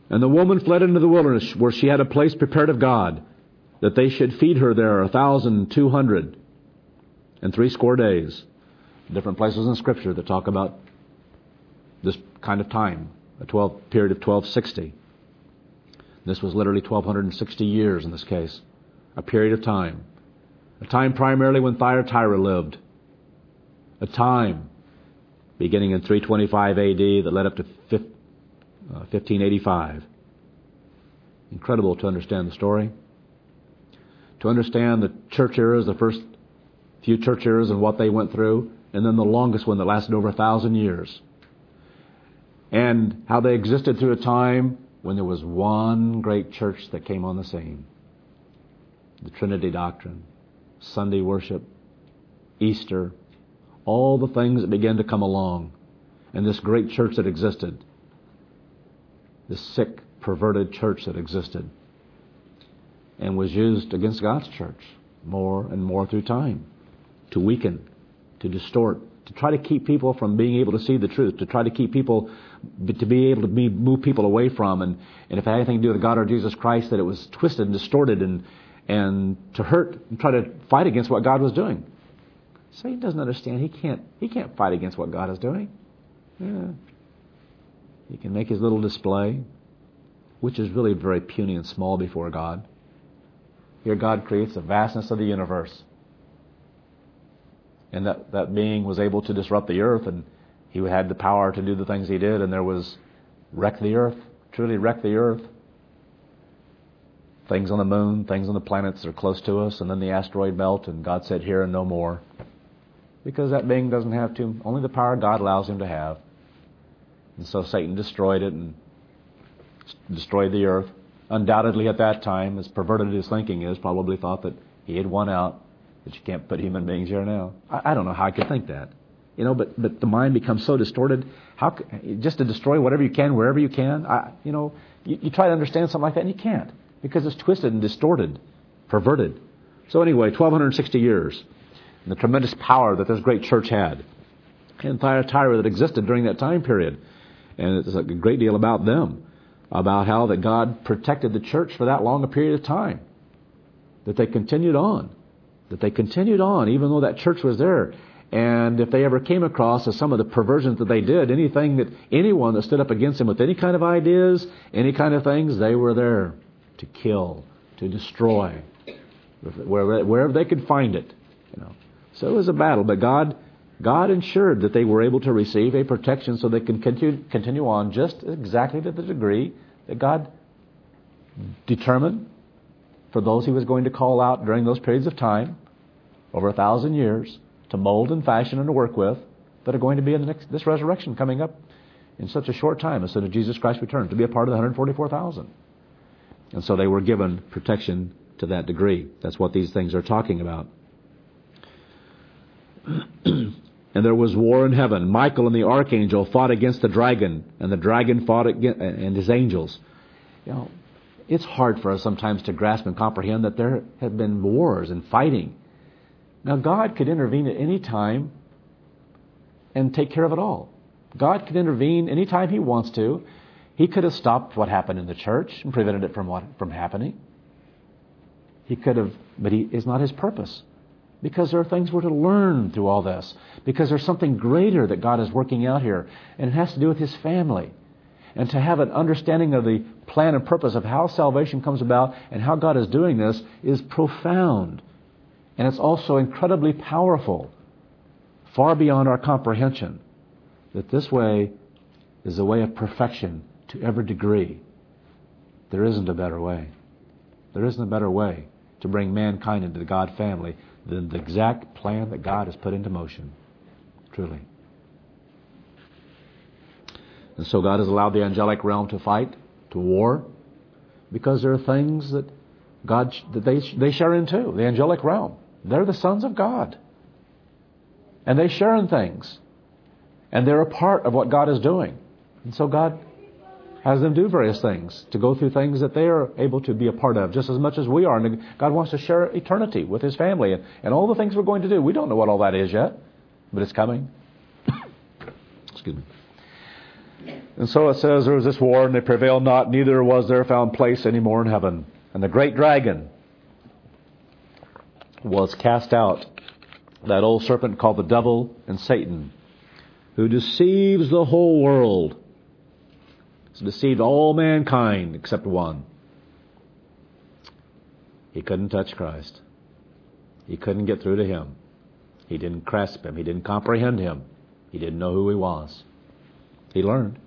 And the woman fled into the wilderness, where she had a place prepared of God, that they should feed her there a thousand two hundred and threescore days. Different places in Scripture that talk about this kind of time, a twelve period of twelve sixty. This was literally twelve sixty years in this case, a period of time. A time primarily when Thyatira lived. A time beginning in three twenty-five A D that led up to fifteen eighty-five. Incredible to understand the story. To understand the church eras, the first few church eras and what they went through, and then the longest one that lasted over a thousand years. And how they existed through a time when there was one great church that came on the scene. The Trinity doctrine, Sunday worship, Easter, all the things that began to come along. And this great church that existed. This sick, perverted church that existed. And was used against God's church more and more through time. To weaken, to distort, to try to keep people from being able to see the truth, to try to keep people, to be able to be, move people away from, and, and if it had anything to do with God or Jesus Christ, that it was twisted and distorted and, and to hurt and try to fight against what God was doing. Satan doesn't understand. He can't, he can't fight against what God is doing. Yeah. He can make his little display, which is really very puny and small before God. Here God creates the vastness of the universe. And that, that being was able to disrupt the earth, and he had the power to do the things he did, and there was wreck the earth, truly wreck the earth. Things on the moon, things on the planets that are close to us, and then the asteroid belt, and God said here and no more. Because that being doesn't have to, only the power God allows him to have. And so Satan destroyed it and destroyed the earth. Undoubtedly at that time, as perverted as thinking is, probably thought that he had won out. That you can't put human beings here now. I, I don't know how I could think that. You know, but, but the mind becomes so distorted. How just to destroy whatever you can, wherever you can. I, you know, you, you try to understand something like that and you can't. Because it's twisted and distorted, perverted. So anyway, twelve sixty years. And the tremendous power that this great church had. And Thyatira that existed during that time period. And it's a great deal about them. About how that God protected the church for that long a period of time. That they continued on. That they continued on even though that church was there. And if they ever came across some of the perversions that they did, anything that anyone that stood up against them with any kind of ideas, any kind of things, they were there to kill, to destroy, wherever, wherever they could find it. You know, so it was a battle. But God, God ensured that they were able to receive a protection so they can continue continue on just exactly to the degree that God determined. For those he was going to call out during those periods of time, over a thousand years, to mold and fashion and to work with, that are going to be in the next, this resurrection coming up in such a short time as soon as Jesus Christ returns, to be a part of the one hundred forty-four thousand. And so they were given protection to that degree. That's what these things are talking about. And there was war in heaven. Michael and the archangel fought against the dragon, and the dragon fought against and his angels. You know, it's hard for us sometimes to grasp and comprehend that there have been wars and fighting. Now, God could intervene at any time and take care of it all. God could intervene any time he wants to. He could have stopped what happened in the church and prevented it from what, from happening. He could have, but he, it's not his purpose. Because there are things we're to learn through all this. Because there's something greater that God is working out here. And it has to do with his family. And to have an understanding of the plan and purpose of how salvation comes about and how God is doing this is profound. And it's also incredibly powerful, far beyond our comprehension, that this way is a way of perfection to every degree. There isn't a better way. There isn't a better way to bring mankind into the God family than the exact plan that God has put into motion. Truly. And so God has allowed the angelic realm to fight, to war, because there are things that God that they they share in too. The angelic realm, they're the sons of God, and they share in things, and they're a part of what God is doing. And so God has them do various things, to go through things that they are able to be a part of, just as much as we are. And God wants to share eternity with his family, and, and all the things we're going to do. We don't know what all that is yet, but it's coming. Excuse me. And so it says there was this war, and they prevailed not, neither was there found place any more in heaven. And the great dragon was cast out, that old serpent called the devil and Satan, who deceives the whole world. He's deceived all mankind except one. He couldn't touch Christ. He couldn't get through to him. He didn't grasp him. He didn't comprehend him. He didn't know who he was. He learned.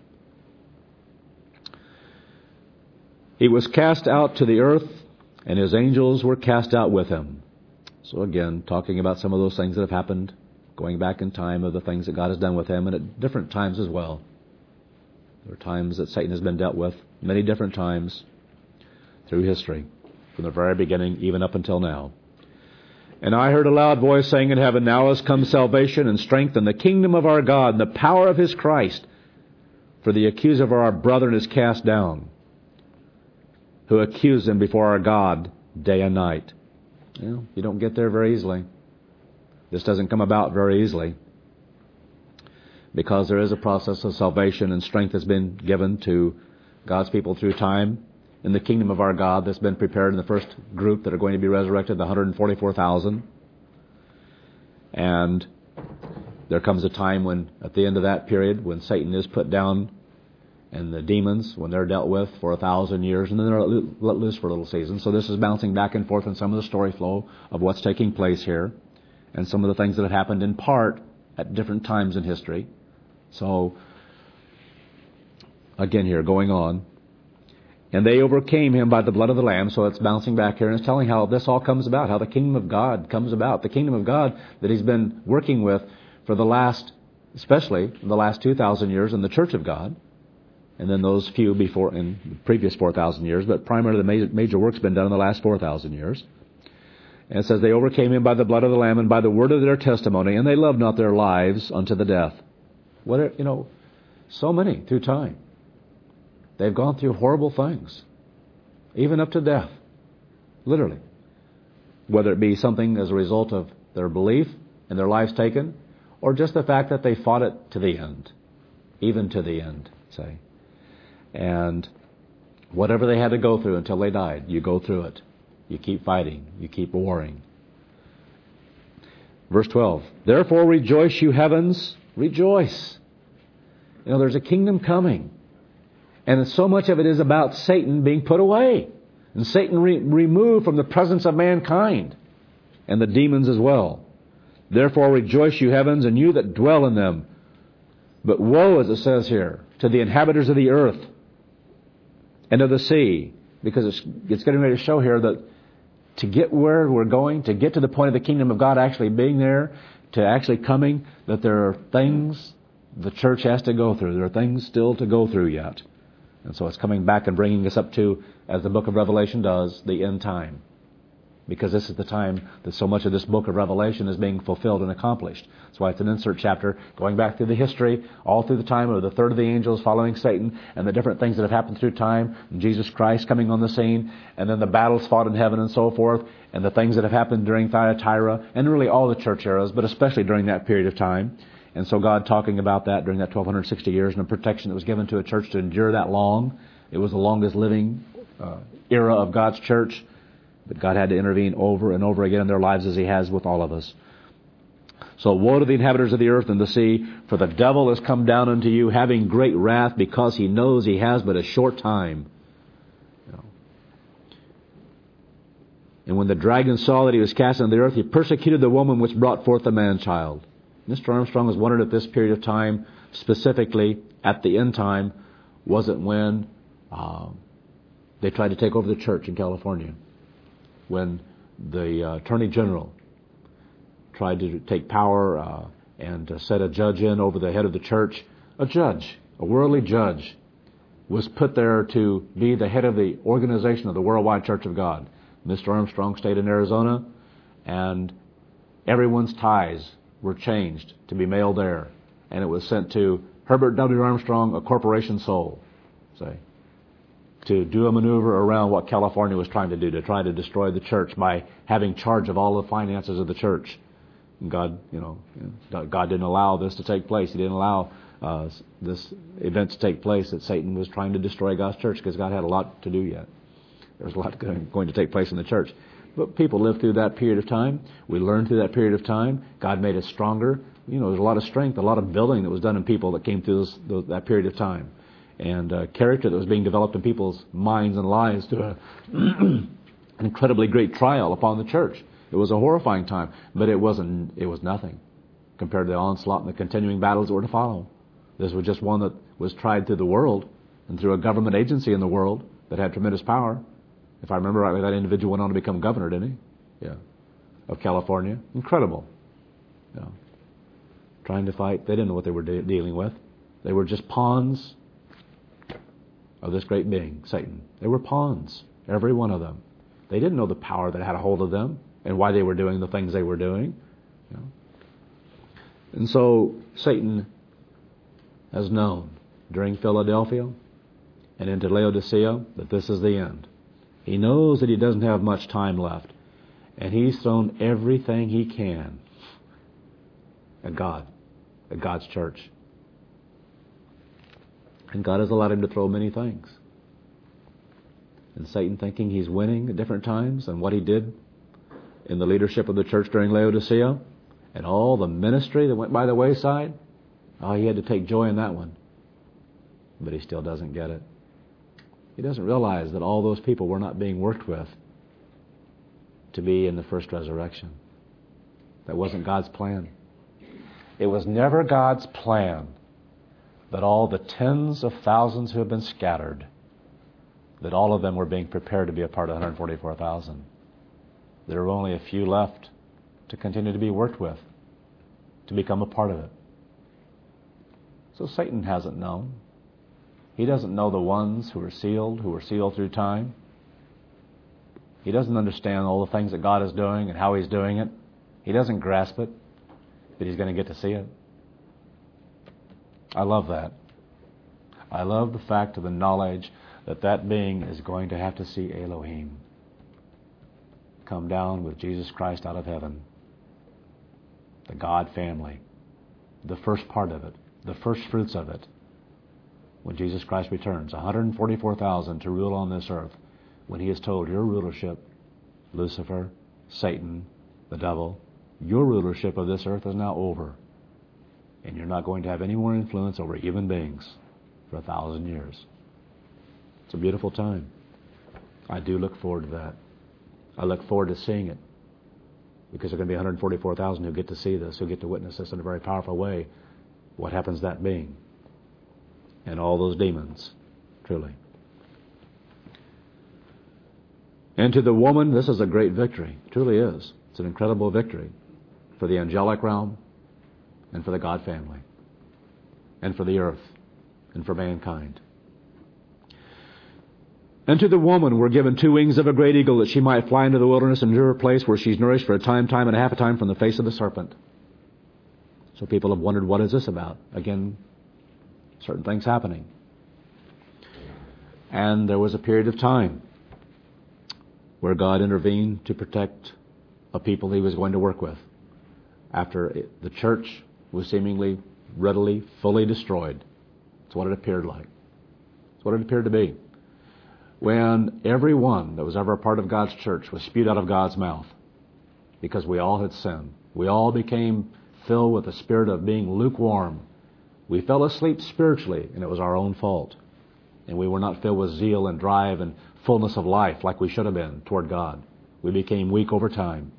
He was cast out to the earth, and his angels were cast out with him. So again, talking about some of those things that have happened, going back in time of the things that God has done with him, and at different times as well. There are times that Satan has been dealt with, many different times through history, from the very beginning, even up until now. And I heard a loud voice saying in heaven, Now has come salvation and strength and the kingdom of our God and the power of his Christ. For the accuser of our brethren is cast down, who accused them before our God day and night. You know, you don't get there very easily. This doesn't come about very easily, because there is a process of salvation, and strength has been given to God's people through time. In the kingdom of our God that's been prepared in the first group that are going to be resurrected, the one hundred forty-four thousand. And there comes a time when, at the end of that period, when Satan is put down and the demons, when they're dealt with for a thousand years, and then they're let loose for a little season. So this is bouncing back and forth in some of the story flow of what's taking place here, and some of the things that have happened in part at different times in history. So, again here, going on. And they overcame him by the blood of the Lamb. So it's bouncing back here, and it's telling how this all comes about, how the kingdom of God comes about. The kingdom of God that he's been working with for the last, especially the last two thousand years in the church of God. And then those few before in the previous four thousand years. But primarily the major, major work's been done in the last four thousand years. And it says they overcame him by the blood of the Lamb and by the word of their testimony. And they loved not their lives unto the death. What are, you know, so many through time. They've gone through horrible things, even up to death, literally. Whether it be something as a result of their belief and their lives taken, or just the fact that they fought it to the end, even to the end, say. And whatever they had to go through until they died, you go through it. You keep fighting. You keep warring. Verse twelve, Therefore rejoice, you heavens, rejoice. You know, there's a kingdom coming. And so much of it is about Satan being put away. And Satan re- removed from the presence of mankind. And the demons as well. Therefore rejoice, you heavens, and you that dwell in them. But woe, as it says here, to the inhabitants of the earth and of the sea. Because it's, it's getting ready to show here that to get where we're going, to get to the point of the kingdom of God actually being there, to actually coming, that there are things the church has to go through. There are things still to go through yet. And so it's coming back and bringing us up to, as the book of Revelation does, the end time. Because this is the time that so much of this book of Revelation is being fulfilled and accomplished. That's why it's an insert chapter going back through the history, all through the time of the third of the angels following Satan, and the different things that have happened through time, and Jesus Christ coming on the scene, and then the battles fought in heaven and so forth, and the things that have happened during Thyatira, and really all the church eras, but especially during that period of time. And so God talking about that during that twelve sixty years and the protection that was given to a church to endure that long. It was the longest living uh, era of God's church. But God had to intervene over and over again in their lives as he has with all of us. So woe to the inhabitants of the earth and the sea, for the devil has come down unto you, having great wrath, because he knows he has but a short time. You know. And when the dragon saw that he was cast into the earth, he persecuted the woman which brought forth the man-child. Mister Armstrong has wondered if this period of time, specifically at the end time, wasn't when uh, they tried to take over the church in California. When the uh, Attorney General tried to take power uh, and uh, set a judge in over the head of the church. A judge, a worldly judge, was put there to be the head of the organization of the Worldwide Church of God. Mister Armstrong stayed in Arizona, and everyone's ties were changed to be mailed there. And it was sent to Herbert W. Armstrong, a corporation soul, say, to do a maneuver around what California was trying to do, to try to destroy the church by having charge of all the finances of the church. God, you know, God didn't allow this to take place. He didn't allow uh, this event to take place, that Satan was trying to destroy God's church, because God had a lot to do yet. There was a lot going to take place in the church. But people lived through that period of time. We learned through that period of time. God made us stronger. You know, there's a lot of strength, a lot of building that was done in people that came through this, those, that period of time. And uh, character that was being developed in people's minds and lives to a, an incredibly great trial upon the church. It was a horrifying time, but it wasn't. It was nothing compared to the onslaught and the continuing battles that were to follow. This was just one that was tried through the world and through a government agency in the world that had tremendous power. If I remember rightly, that individual went on to become governor, didn't he? Yeah, of California. Incredible. Yeah. Trying to fight. They didn't know what they were de- dealing with. They were just pawns of this great being, Satan. They were pawns, every one of them. They didn't know the power that had a hold of them and why they were doing the things they were doing. You know? And so Satan has known during Philadelphia and into Laodicea that this is the end. He knows that he doesn't have much time left, and he's thrown everything he can at God, at God's church. And God has allowed him to throw many things. And Satan, thinking he's winning at different times, and what he did in the leadership of the church during Laodicea, and all the ministry that went by the wayside, oh, he had to take joy in that one. But he still doesn't get it. He doesn't realize that all those people were not being worked with to be in the first resurrection. That wasn't God's plan. It was never God's plan that all the tens of thousands who have been scattered, that all of them were being prepared to be a part of one hundred forty-four thousand. There were only a few left to continue to be worked with, to become a part of it. So Satan hasn't known. He doesn't know the ones who are sealed, who are sealed through time. He doesn't understand all the things that God is doing and how he's doing it. He doesn't grasp it, but he's going to get to see it. I love that. I love the fact of the knowledge that that being is going to have to see Elohim come down with Jesus Christ out of heaven. The God family. The first part of it. The first fruits of it. When Jesus Christ returns, one hundred forty-four thousand to rule on this earth, when he is told, your rulership, Lucifer, Satan, the devil, your rulership of this earth is now over. And you're not going to have any more influence over human beings for a thousand years. It's a beautiful time. I do look forward to that. I look forward to seeing it. Because there are going to be one hundred forty-four thousand who get to see this, who get to witness this in a very powerful way. What happens to that being? And all those demons, truly. And to the woman, this is a great victory. It truly is. It's an incredible victory for the angelic realm and for the God family and for the earth and for mankind. And to the woman were given two wings of a great eagle, that she might fly into the wilderness and to her place where she's nourished for a time, time and a half a time from the face of the serpent. So people have wondered, what is this about? Again, certain things happening. And there was a period of time where God intervened to protect a people he was going to work with. After it, the church was seemingly readily, fully destroyed. That's what it appeared like. That's what it appeared to be. When everyone that was ever a part of God's church was spewed out of God's mouth, because we all had sinned. We all became filled with the spirit of being lukewarm. We fell asleep spiritually, and it was our own fault. And we were not filled with zeal and drive and fullness of life like we should have been toward God. We became weak over time.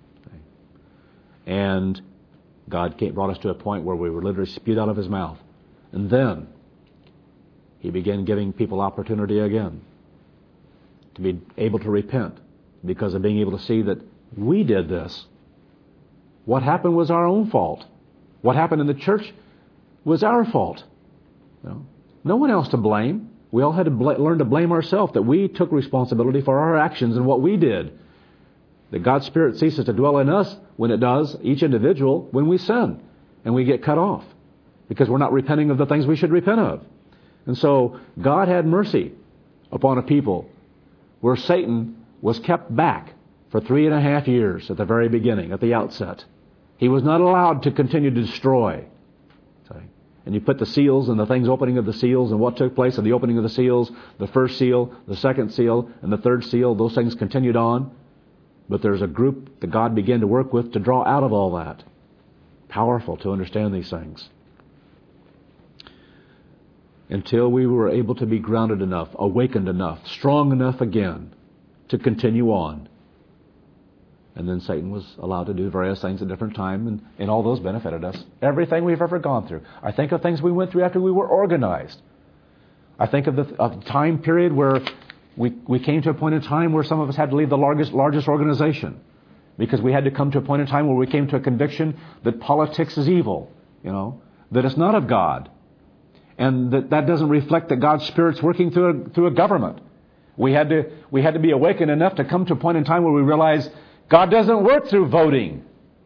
And God came, brought us to a point where we were literally spewed out of his mouth. And then he began giving people opportunity again to be able to repent, because of being able to see that we did this. What happened was our own fault. What happened in the church was our fault. You know, no one else to blame. We all had to bl- learn to blame ourselves, that we took responsibility for our actions and what we did. That God's Spirit ceases to dwell in us when it does, each individual, when we sin and we get cut off, because we're not repenting of the things we should repent of. And so God had mercy upon a people where Satan was kept back for three and a half years at the very beginning, at the outset. He was not allowed to continue to destroy. And you put the seals and the things opening of the seals and what took place in the opening of the seals, the first seal, the second seal, and the third seal, those things continued on. But there's a group that God began to work with to draw out of all that. Powerful to understand these things. Until we were able to be grounded enough, awakened enough, strong enough again to continue on. And then Satan was allowed to do various things at different times, and, and all those benefited us. Everything we've ever gone through. I think of things we went through after we were organized. I think of the of time period where we, we came to a point in time where some of us had to leave the largest, largest organization because we had to come to a point in time where we came to a conviction that politics is evil, you know, that it's not of God. And that, that doesn't reflect that God's Spirit's working through a, through a government. We had to we had to be awakened enough to come to a point in time where we realize God doesn't work through voting.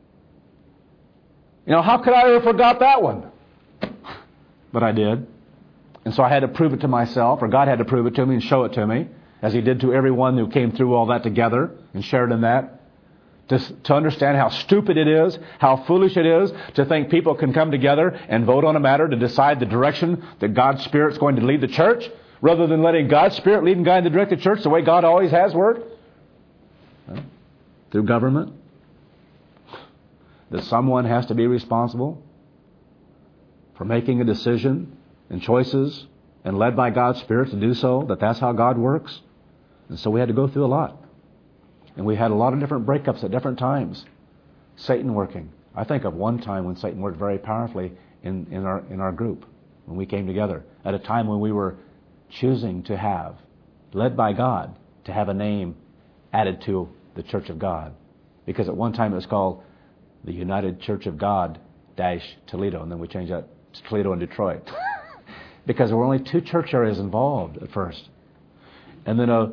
You know, how could I have forgot that one? But I did. And so I had to prove it to myself, or God had to prove it to me and show it to me, as He did to everyone who came through all that together and shared in that. To, to understand how stupid it is, how foolish it is to think people can come together and vote on a matter to decide the direction that God's Spirit's going to lead the church, rather than letting God's Spirit lead and guide and direct the church the way God always has worked. Well, through government. That someone has to be responsible for making a decision and choices and led by God's Spirit to do so, that that's how God works. And so we had to go through a lot. And we had a lot of different breakups at different times. Satan working. I think of one time when Satan worked very powerfully in, in our in our group, when we came together, at a time when we were choosing to have, led by God, to have a name added to the Church of God. Because at one time it was called the United Church of God dash Toledo, and then we changed that to Toledo and Detroit. Because there were only two church areas involved at first. And then a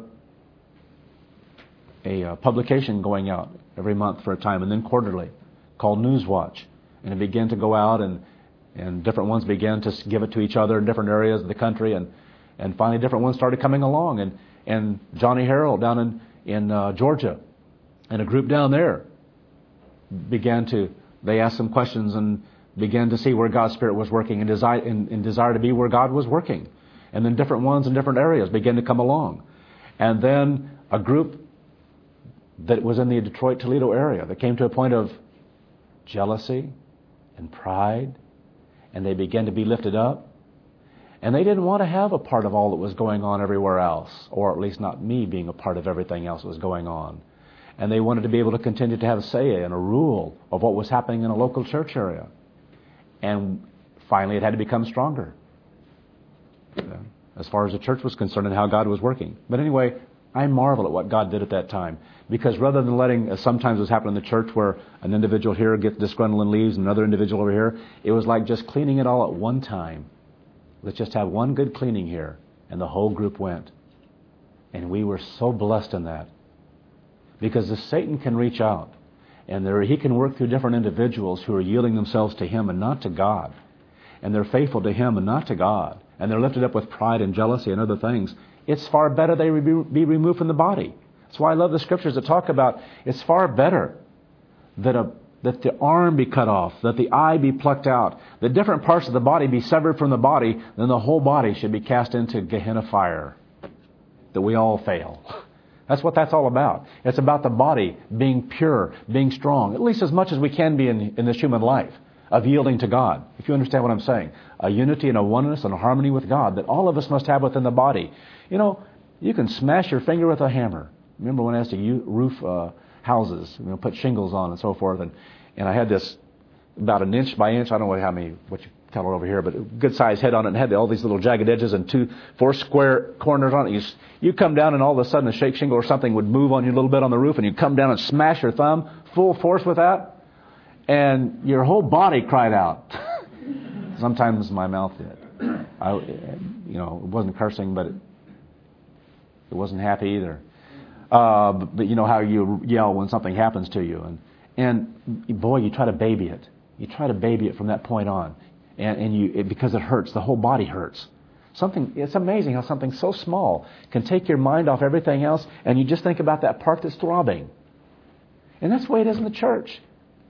a uh, publication going out every month for a time, and then quarterly, called Newswatch. And it began to go out, and, and different ones began to give it to each other in different areas of the country, and, and finally different ones started coming along. And, and Johnny Harrell down in, in uh, Georgia, and a group down there began to, they asked some questions and began to see where God's Spirit was working and desire, and, and desire to be where God was working. And then different ones in different areas began to come along. And then a group that was in the Detroit-Toledo area that came to a point of jealousy and pride, and they began to be lifted up. And they didn't want to have a part of all that was going on everywhere else, or at least not me being a part of everything else that was going on. And they wanted to be able to continue to have a say and a rule of what was happening in a local church area. And finally it had to become stronger, as far as the church was concerned and how God was working. But anyway, I marvel at what God did at that time. Because rather than letting, as sometimes was happening in the church where an individual here gets disgruntled and leaves and another individual over here, it was like just cleaning it all at one time. Let's just have one good cleaning here. And the whole group went. And we were so blessed in that. Because if Satan can reach out, and there, he can work through different individuals who are yielding themselves to him and not to God. And they're faithful to him and not to God. And they're lifted up with pride and jealousy and other things. It's far better they be removed from the body. That's why I love the scriptures that talk about it's far better that a that the arm be cut off, that the eye be plucked out, that different parts of the body be severed from the body, then the whole body should be cast into Gehenna fire, that we all fail. That's what that's all about. It's about the body being pure, being strong, at least as much as we can be in, in this human life, of yielding to God. If you understand what I'm saying. A unity and a oneness and a harmony with God that all of us must have within the body. You know, you can smash your finger with a hammer. Remember when I used to roof uh, houses, you know, put shingles on and so forth, and, and I had this about an inch by inch, I don't know how many, what you call it over here, but a good sized head on it, and had all these little jagged edges and two, four square corners on it. You, you come down and all of a sudden a shake shingle or something would move on you a little bit on the roof, and you come down and smash your thumb full force with that, and your whole body cried out. Sometimes my mouth did. I, you know, it wasn't cursing, but it, it wasn't happy either. Uh, but, but you know how you yell when something happens to you. And, and boy, you try to baby it. You try to baby it from that point on. And, and you it, because it hurts. The whole body hurts. Something. It's amazing how something so small can take your mind off everything else, and you just think about that part that's throbbing. And that's the way it is in the church.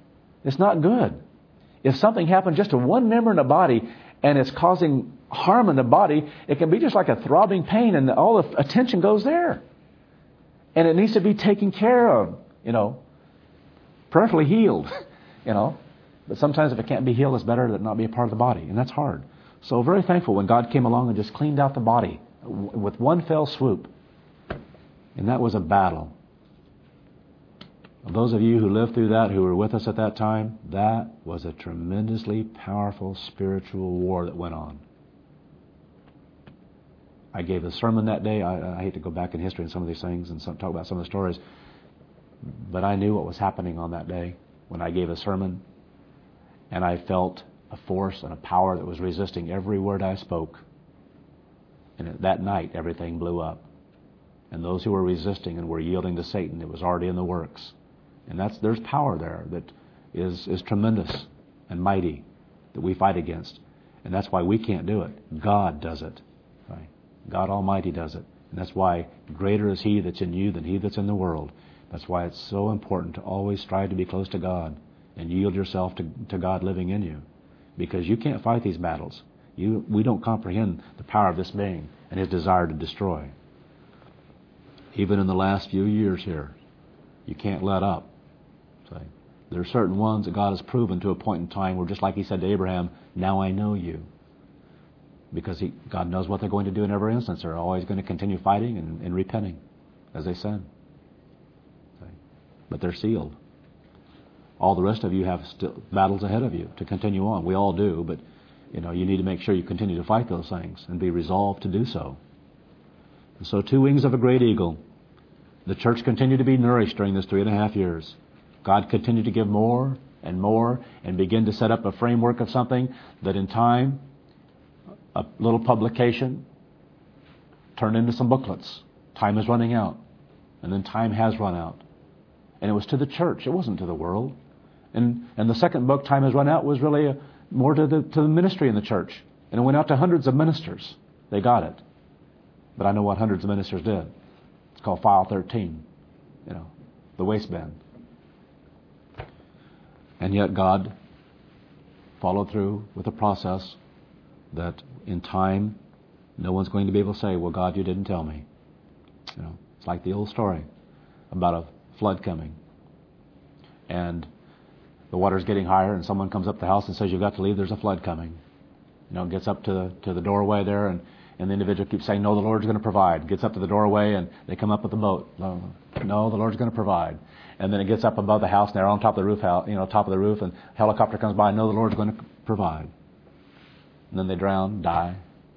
It's not good. If something happens just to one member in the body and it's causing harm in the body, it can be just like a throbbing pain, and all the attention goes there. And it needs to be taken care of, you know, preferably healed, you know. But sometimes if it can't be healed, it's better that it not be a part of the body, and that's hard. So very thankful when God came along and just cleaned out the body with one fell swoop. And that was a battle. Those of you who lived through that, who were with us at that time, that was a tremendously powerful spiritual war that went on. I gave a sermon that day. I, I hate to go back in history and some of these things and some, talk about some of the stories, but I knew what was happening on that day when I gave a sermon, and I felt a force and a power that was resisting every word I spoke. And that night, everything blew up. And those who were resisting and were yielding to Satan, it was already in the works. And that's there's power there that is, is tremendous and mighty that we fight against. And that's why we can't do it. God does it. Right? God Almighty does it. And that's why greater is He that's in you than he that's in the world. That's why it's so important to always strive to be close to God and yield yourself to, to God living in you. Because you can't fight these battles. You, we don't comprehend the power of this being and his desire to destroy. Even in the last few years here, you can't let up. So there are certain ones that God has proven to a point in time where, just like He said to Abraham, now I know you. Because he, God knows what they're going to do in every instance. They're always going to continue fighting and, and repenting as they sin. So, but they're sealed. All the rest of you have still battles ahead of you to continue on. We all do, but you know you need to make sure you continue to fight those things and be resolved to do so. And so, two wings of a great eagle. The church continued to be nourished during this three and a half years. God continued to give more and more and begin to set up a framework of something that in time, a little publication turned into some booklets. Time is running out. And then time has run out. And it was to the church. It wasn't to the world. And and the second book, Time Has Run Out, was really a, more to the to the ministry in the church. And it went out to hundreds of ministers. They got it. But I know what hundreds of ministers did. It's called File thirteen. You know, the waistband. And yet God followed through with a process that in time, no one's going to be able to say, well, God, you didn't tell me. You know, it's like the old story about a flood coming. And the water's getting higher, and someone comes up the house and says, you've got to leave, there's a flood coming. You know, gets up to the, to the doorway there, and, and the individual keeps saying, no, the Lord's going to provide. Gets up to the doorway, and they come up with the boat. No, no, the Lord's going to provide. And then it gets up above the house, and they're on top of the roof, you know, top of the roof, and a helicopter comes by, no, the Lord's going to provide. And then they drown, die.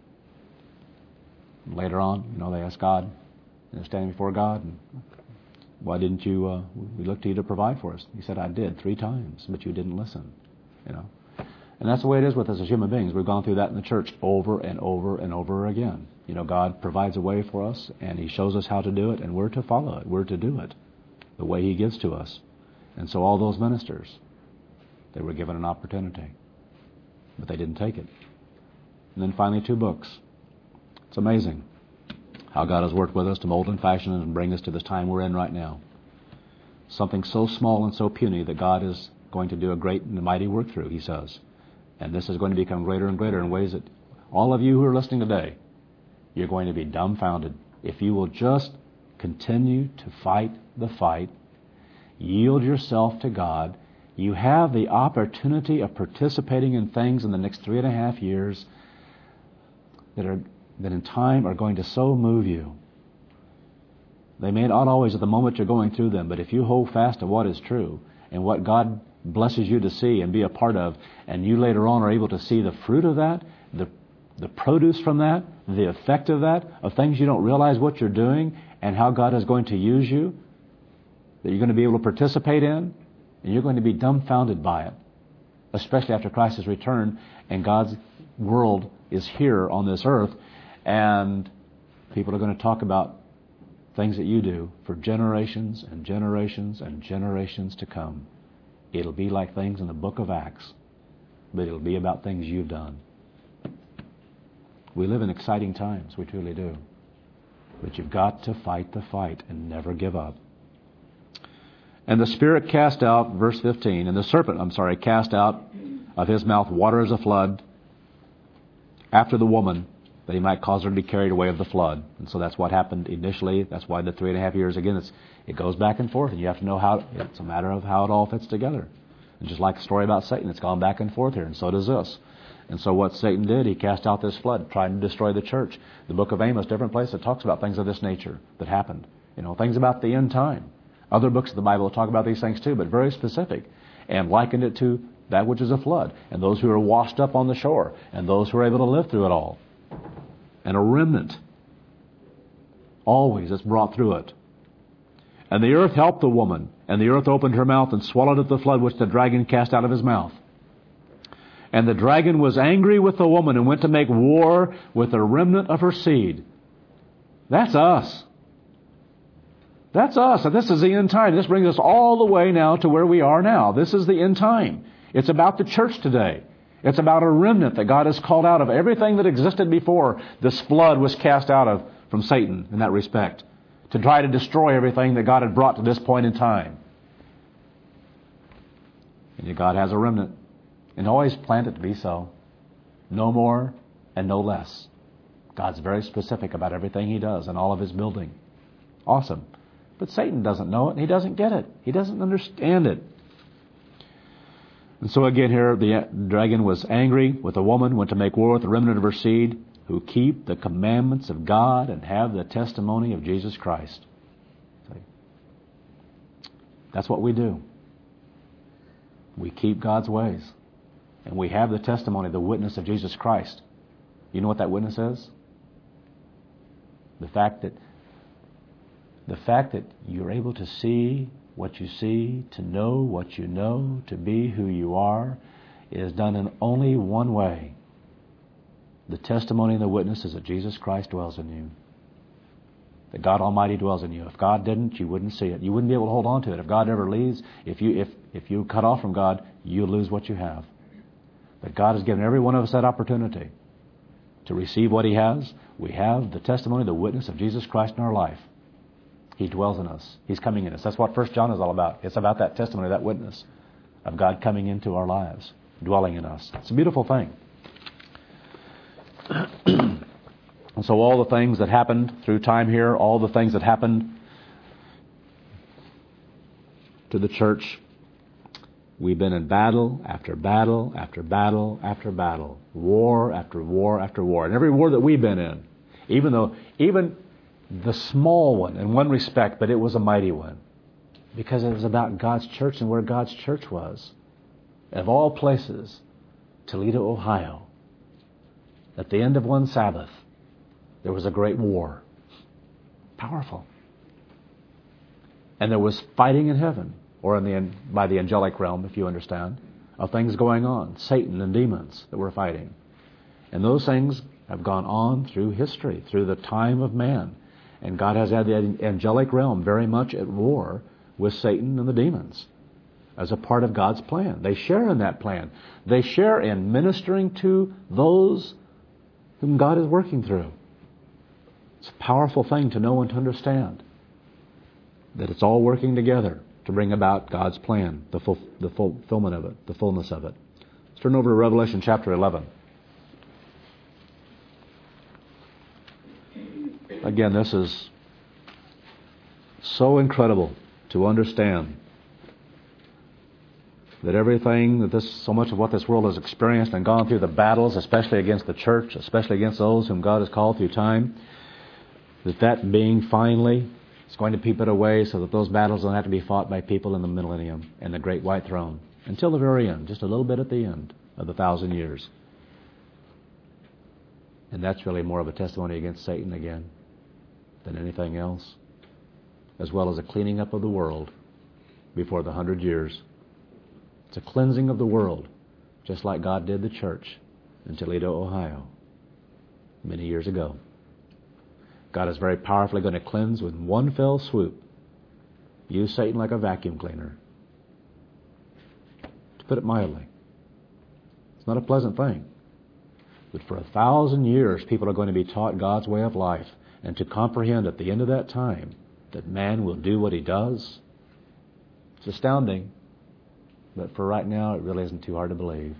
And later on, you know, they ask God, they're standing before God, and why didn't you, uh, we looked to you to provide for us? He said, I did three times, but you didn't listen, you know. And that's the way it is with us as human beings. We've gone through that in the church over and over and over again. You know, God provides a way for us, and He shows us how to do it, and we're to follow it. We're to do it the way He gives to us. And so all those ministers, they were given an opportunity, but they didn't take it. And then finally, two books. It's amazing how God has worked with us to mold and fashion and bring us to this time we're in right now. Something so small and so puny that God is going to do a great and mighty work through, He says. And this is going to become greater and greater in ways that all of you who are listening today, you're going to be dumbfounded. If you will just continue to fight the fight, yield yourself to God, you have the opportunity of participating in things in the next three and a half years that are that in time are going to so move you. They may not always at the moment you're going through them, but if you hold fast to what is true and what God blesses you to see and be a part of, and you later on are able to see the fruit of that, the the produce from that, the effect of that, of things you don't realize what you're doing and how God is going to use you, that you're going to be able to participate in, and you're going to be dumbfounded by it, especially after Christ has returned and God's world is here on this earth, and people are going to talk about things that you do for generations and generations and generations to come. It'll be like things in the book of Acts, but it'll be about things you've done. We live in exciting times, we truly do. But you've got to fight the fight and never give up. And the Spirit cast out, verse fifteen, and the serpent, I'm sorry, cast out of his mouth water as a flood after the woman, that he might cause her to be carried away of the flood. And so that's what happened initially. That's why the three and a half years, again, it's, it goes back and forth, and you have to know how, it's a matter of how it all fits together. And just like the story about Satan, it's gone back and forth here, and so does this. And so what Satan did, he cast out this flood, trying to destroy the church. The book of Amos, different places, it talks about things of this nature that happened. You know, things about the end time. Other books of the Bible talk about these things too, but very specific, and likened it to that which is a flood, and those who are washed up on the shore, and those who are able to live through it all. And a remnant always is brought through it. And the earth helped the woman, and the earth opened her mouth and swallowed up the flood which the dragon cast out of his mouth. And the dragon was angry with the woman and went to make war with the remnant of her seed. That's us. That's us. And this is the end time. This brings us all the way now to where we are now. This is the end time. It's about the church today. It's about a remnant that God has called out of everything that existed before this flood was cast out of from Satan in that respect, to try to destroy everything that God had brought to this point in time. And yet God has a remnant, and always planned it to be so. No more and no less. God's very specific about everything He does and all of His building. Awesome. But Satan doesn't know it, and he doesn't get it. He doesn't understand it. And so again here, the dragon was angry with the woman, went to make war with the remnant of her seed, who keep the commandments of God and have the testimony of Jesus Christ. See? That's what we do. We keep God's ways. And we have the testimony, the witness of Jesus Christ. You know what that witness is? The fact that the fact that you're able to see what you see, to know what you know, to be who you are, is done in only one way. The testimony and the witness is that Jesus Christ dwells in you. That God Almighty dwells in you. If God didn't, you wouldn't see it. You wouldn't be able to hold on to it. If God ever leaves, if you if if you cut off from God, you lose what you have. But God has given every one of us that opportunity to receive what He has. We have the testimony, the witness of Jesus Christ in our life. He dwells in us. He's coming in us. That's what First John is all about. It's about that testimony, that witness of God coming into our lives, dwelling in us. It's a beautiful thing. And so all the things that happened through time here, all the things that happened to the church, we've been in battle after battle after battle after battle, war after war after war. And every war that we've been in, even though, even the small one in one respect, but it was a mighty one, because it was about God's church and where God's church was. Of all places, Toledo, Ohio, at the end of one Sabbath, there was a great war. Powerful. And there was fighting in heaven, or in the by the angelic realm, if you understand, of things going on. Satan and demons that were fighting. And those things have gone on through history, through the time of man. And God has had the angelic realm very much at war with Satan and the demons as a part of God's plan. They share in that plan. They share in ministering to those whom God is working through. It's a powerful thing to know and to understand that it's all working together to bring about God's plan, the, full, the fulfillment of it, the fullness of it. Let's turn over to Revelation chapter eleven. Again, this is so incredible to understand that everything that this, so much of what this world has experienced and gone through, the battles, especially against the church, especially against those whom God has called through time, that that being finally is going to be put away so that those battles don't have to be fought by people in the millennium and the great white throne until the very end, just a little bit at the end of the thousand years. And that's really more of a testimony against Satan again than anything else, as well as a cleaning up of the world before the hundred years. It's a cleansing of the world, just like God did the church in Toledo, Ohio, many years ago. God is very powerfully going to cleanse with one fell swoop. Use Satan like a vacuum cleaner. To put it mildly. It's not a pleasant thing. But for a thousand years, people are going to be taught God's way of life, and to comprehend at the end of that time that man will do what he does, It's astounding. But for right now, it really isn't too hard to believe.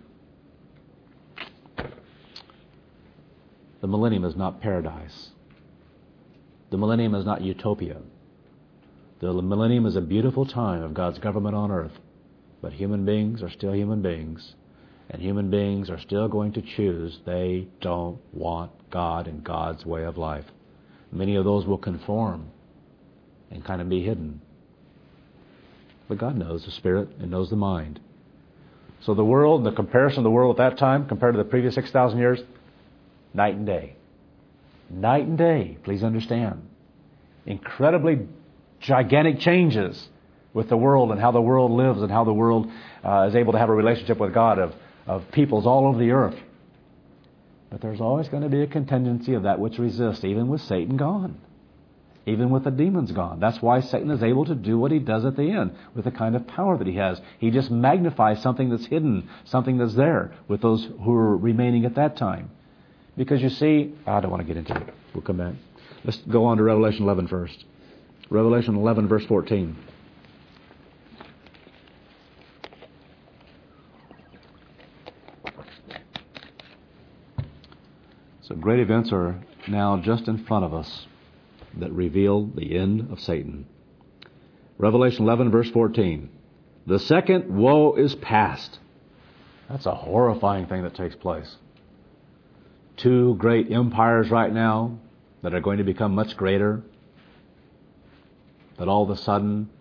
The millennium is not paradise. The millennium is not utopia. The millennium is a beautiful time of God's government on earth. But human beings are still human beings. And human beings are still going to choose. They don't want God and God's way of life. Many of those will conform and kind of be hidden. But God knows the spirit and knows the mind. So the world, the comparison of the world at that time compared to the previous six thousand years, night and day. Night and day, please understand. Incredibly gigantic changes with the world and how the world lives and how the world uh, is able to have a relationship with God of, of peoples all over the earth. But there's always going to be a contingency of that which resists, even with Satan gone. Even with the demons gone. That's why Satan is able to do what he does at the end with the kind of power that he has. He just magnifies something that's hidden, something that's there with those who are remaining at that time. Because you see, I don't want to get into it. We'll come back. Let's go on to Revelation eleven first. Revelation eleven, verse fourteen. So great events are now just in front of us that reveal the end of Satan. Revelation eleven, verse fourteen. The second woe is past. That's a horrifying thing that takes place. Two great empires right now that are going to become much greater, that all of a sudden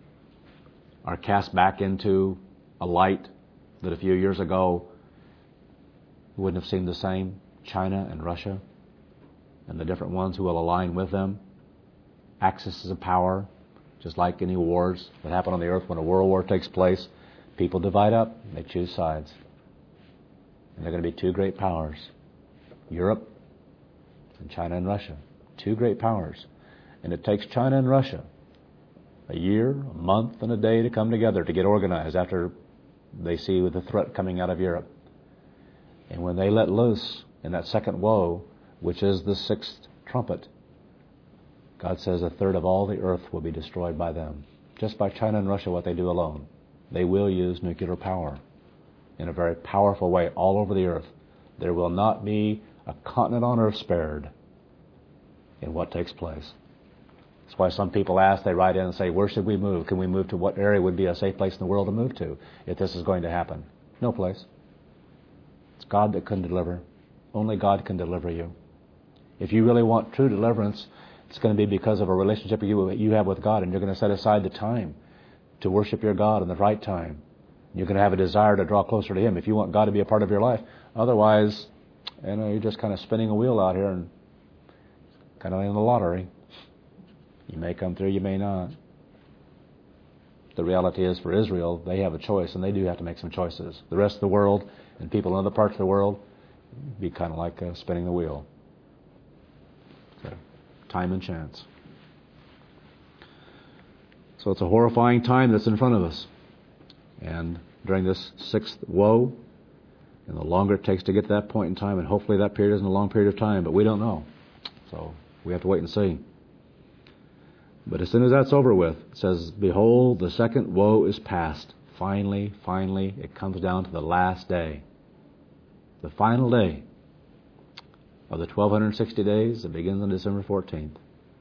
are cast back into a light that a few years ago wouldn't have seemed the same. China and Russia and the different ones who will align with them. Axis of power, just like any wars that happen on the earth when a world war takes place. People divide up, they choose sides. And they're going to be two great powers. Europe and China and Russia. Two great powers. And it takes China and Russia a year, a month, and a day to come together to get organized after they see the threat coming out of Europe. And when they let loose in that second woe, which is the sixth trumpet, God says a third of all the earth will be destroyed by them. Just by China and Russia, what they do alone. They will use nuclear power in a very powerful way all over the earth. There will not be a continent on earth spared in what takes place. That's why some people ask, they write in and say, where should we move? Can we move to what area would be a safe place in the world to move to if this is going to happen? No place. It's God that can deliver. Only God can deliver you. If you really want true deliverance, it's going to be because of a relationship you, you have with God, and you're going to set aside the time to worship your God in the right time. You're going to have a desire to draw closer to Him if you want God to be a part of your life. Otherwise, you know, you're just kind of spinning a wheel out here and kind of in the lottery. You may come through, you may not. The reality is, for Israel, they have a choice, and they do have to make some choices. The rest of the world and people in other parts of the world be kind of like uh, spinning the wheel. So, time and chance. So it's a horrifying time that's in front of us. And during this sixth woe, and the longer it takes to get to that point in time, and hopefully that period isn't a long period of time, but we don't know. So we have to wait and see. But as soon as that's over with, it says, behold, the second woe is past. Finally, finally, it comes down to the last day. The final day of the twelve sixty days that begins on December fourteenth.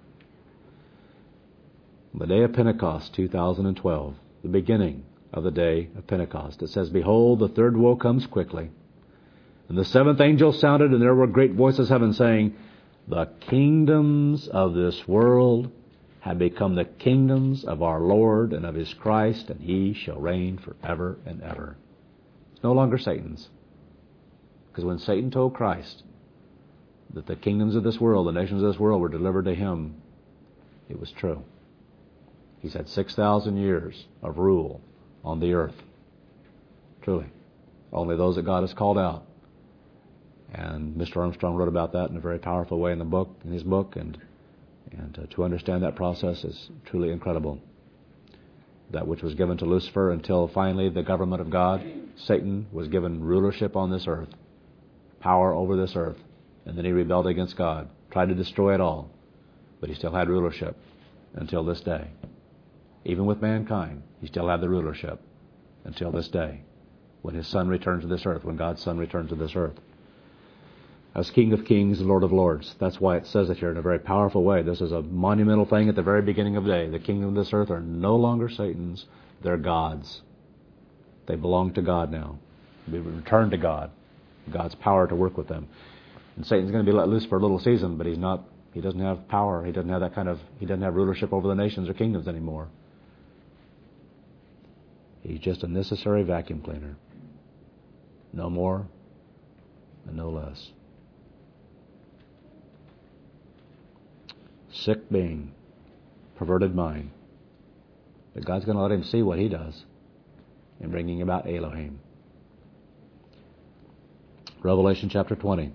The day of Pentecost, two thousand twelve. The beginning of the day of Pentecost. It says, behold, the third woe comes quickly. And the seventh angel sounded, and there were great voices of heaven saying, the kingdoms of this world have become the kingdoms of our Lord and of His Christ, and He shall reign forever and ever. It's no longer Satan's. Because when Satan told Christ that the kingdoms of this world, the nations of this world were delivered to Him, it was true. He's had six thousand years of rule on the earth. Truly. Only those that God has called out. And Mister Armstrong wrote about that in a very powerful way in the book, in his book, and And uh, to understand that process is truly incredible. That which was given to Lucifer until finally the government of God, Satan, was given rulership on this earth, power over this earth, and then he rebelled against God, tried to destroy it all, but he still had rulership until this day. Even with mankind, he still had the rulership until this day, when his Son returned to this earth, when God's Son returned to this earth. As King of Kings and Lord of Lords. That's why it says it here in a very powerful way. This is a monumental thing at the very beginning of the day. The kingdom of this earth are no longer Satan's. They're God's. They belong to God now. They return to God. God's power to work with them. And Satan's going to be let loose for a little season, but he's not. He doesn't have power. He doesn't have that kind of. He doesn't have rulership over the nations or kingdoms anymore. He's just a necessary vacuum cleaner. No more and no less. Sick being, perverted mind. But God's going to let him see what he does in bringing about Elohim. Revelation chapter twenty.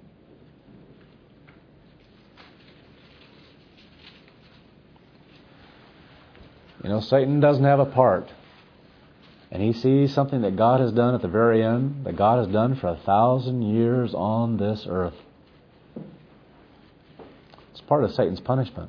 You know, Satan doesn't have a part. And he sees something that God has done at the very end, that God has done for a thousand years on this earth. It's part of Satan's punishment.